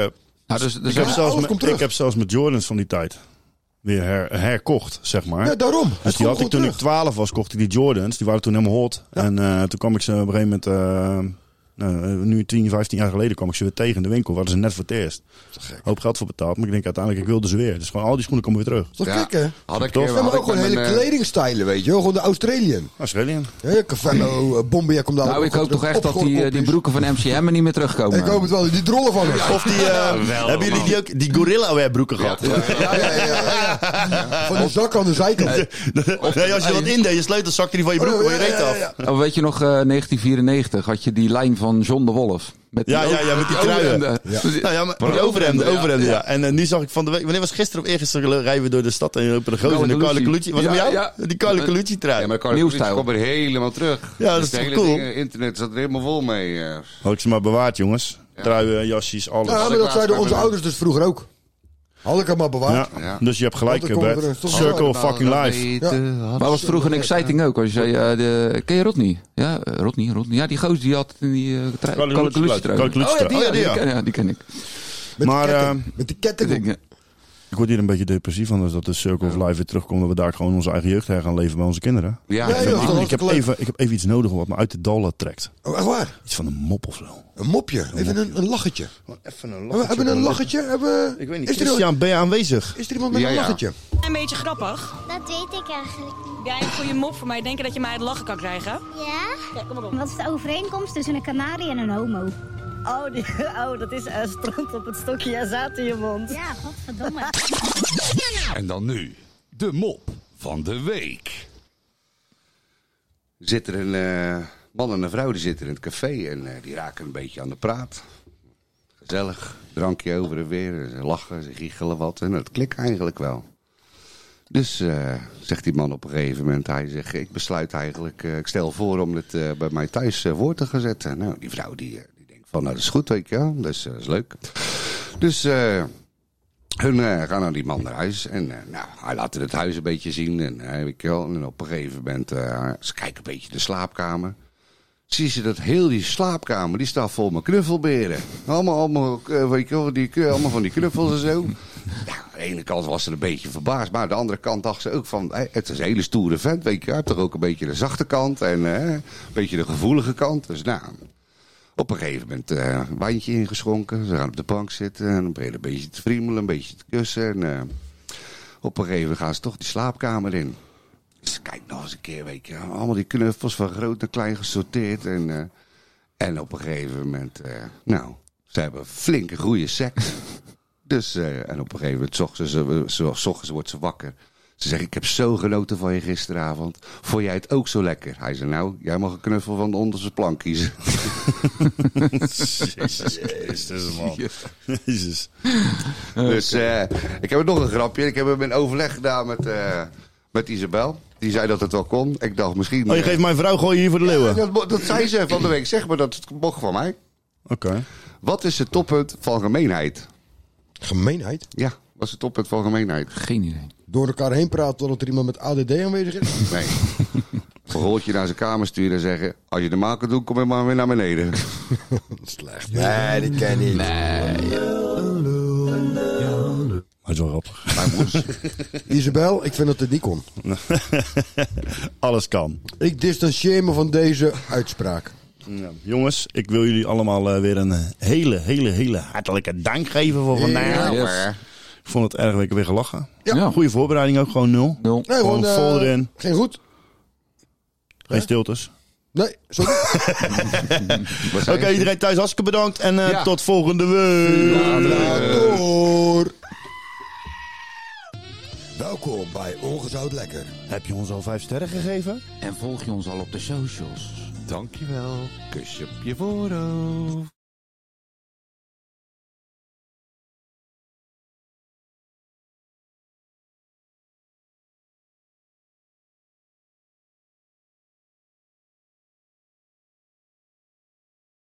heb zelfs met Jordans van die tijd weer herkocht, zeg maar. Ja, daarom. Dus die had ik toen ik 12 was, kocht ik die Jordans. Die waren toen helemaal hot. Ja. En toen kwam ik ze op een gegeven moment... nu 10, 15 jaar geleden kwam ik ze weer tegen in de winkel. Hadden ze net voor het eerst. Hoop geld voor betaald. Maar ik denk uiteindelijk, ik wilde ze weer. Dus gewoon al die schoenen komen weer terug. Dat is toch gek, hè? Maar ook gewoon hele kledingstijlen, weet je wel. Gewoon de Australian. Ja, Cavello, Bombay komt daar. Nou, ik hoop toch echt dat die broeken van MCM er niet meer terugkomen. Ik hoop het wel. Die drollen van ons. Of hebben jullie die ook, die Gorilla Wear broeken gehad? Ja. Van de zak aan de zijkant. Nee, als je wat indeed, je sleutel zakte die van je broek van je reet af. Weet je nog, 1994 had je die lijn van John de Wolf. Met die met die truien. Die overhemden, ja. En nu zag ik van de week... Wanneer was gisteren of eergisteren rijden we door de stad en lopen de gozer in de Carlo Colucci. Was het bij jou? Ja. Die Carlo Colucci trui. Ja, maar Carlo Colucci komt er helemaal terug. Ja, dat is toch cool. Internet zat er helemaal vol mee. Had ik ze maar bewaard, jongens. Truien, jasjes, alles. Ja, maar dat zeiden onze ouders dus vroeger ook. Had ik hem maar bewaard. Ja. Dus je hebt gelijk, Bert. Circle of fucking life. Ja. Maar was vroeger een exciting ook. Als je zei, ken je Rodney? Ja, Rodney. Ja, die gozer die had in die Carlo Colucci trui. Die ken ik. Met die ketting. Ik word hier een beetje depressief van dat de Circle of Life weer terugkomt. Dat we daar gewoon onze eigen jeugd her gaan leven bij onze kinderen. Ik heb even iets nodig wat me uit de dalen trekt. Oh, echt waar? Iets van een mop of zo. Een mopje? Even een lachetje. Even een lachetje. Hebben we een lachetje? Ik weet niet. Christian, ben je aanwezig? Is er iemand met een lachetje? Een beetje grappig. Dat weet ik eigenlijk. Heb jij een goede mop voor mij? Denk je dat je mij het lachen kan krijgen? Ja? Kom maar op. Wat is de overeenkomst tussen een kanarie en een homo? Dat is stront op het stokje en zaad in je mond. Ja, godverdomme. En dan nu, de mop van de week. Zit er een man en een vrouw die zitten in het café en die raken een beetje aan de praat. Gezellig, drankje over en weer, ze lachen, ze giechelen wat en het klikt eigenlijk wel. Dus zegt die man op een gegeven moment, hij zegt, ik besluit eigenlijk, ik stel voor om het bij mij thuis voor te gaan zetten. Nou, die vrouw die denkt van, nou dat is goed, weet je wel, dus dat is leuk. Dus hun gaan naar die man naar huis en hij laat het huis een beetje zien en, weet je wel, en op een gegeven moment, ze kijken een beetje de slaapkamer. zie ze dat heel die slaapkamer, die staat vol met knuffelberen. Allemaal, weet je wel, allemaal van die knuffels en zo. Ja, aan de ene kant was ze een beetje verbaasd, maar aan de andere kant dacht ze ook van, het is een hele stoere vent, weet je. Hij heeft toch ook een beetje de zachte kant en een beetje de gevoelige kant. Dus nou, op een gegeven moment een wijntje ingeschonken. Ze gaan op de bank zitten en dan ben je een beetje te friemelen, een beetje te kussen. En op een gegeven moment gaan ze toch die slaapkamer in. Dus kijk nog eens een keer, weet je, allemaal die knuffels van groot en klein gesorteerd. En op een gegeven moment, ze hebben flinke goede seks. Dus, en op een gegeven moment, 's ochtends wordt ze wakker. Ze zegt, ik heb zo genoten van je gisteravond. Vond jij het ook zo lekker? Hij zei, nou, jij mag een knuffel van de onderste plank kiezen. Jezus Christus, man. Jezus. Dus ik heb nog een grapje. Ik heb hem in overleg gedaan met Isabel. Die zei dat het wel kon. Ik dacht misschien... Oh, je geeft mijn vrouw gewoon hier voor de leeuwen? Ja, dat zei ze van de week. Zeg maar, dat mocht van mij. Oké. Wat is het toppunt van gemeenheid? Gemeenheid? Ja, wat is het toppunt van gemeenheid? Geen idee. Door elkaar heen praten totdat er iemand met ADD aanwezig is? Nee. Verhoortje naar zijn kamer sturen en zeggen... Als je de maal kan doen, kom je maar weer naar beneden. Slecht. Nee, die ken ik niet. Nee. Maar het is wel grappig. Isabel, ik vind dat het niet kon. Alles kan. Ik distancieer me van deze uitspraak. Ja, jongens, ik wil jullie allemaal weer een hele hartelijke dank geven voor vandaag. Ja, Yes. Ik vond het erg lekker weer gelachen. Ja. Goede voorbereiding ook, gewoon 0. Nee, Gewoon vol erin. Geen goed. Geen stiltes. Nee, sorry. Oké, iedereen thuis hartstikke bedankt. En tot volgende week. Door. Welkom bij Ongezout Lekker. Heb je ons al 5 sterren gegeven? En volg je ons al op de socials? Dankjewel. Kusje op je voorhoofd.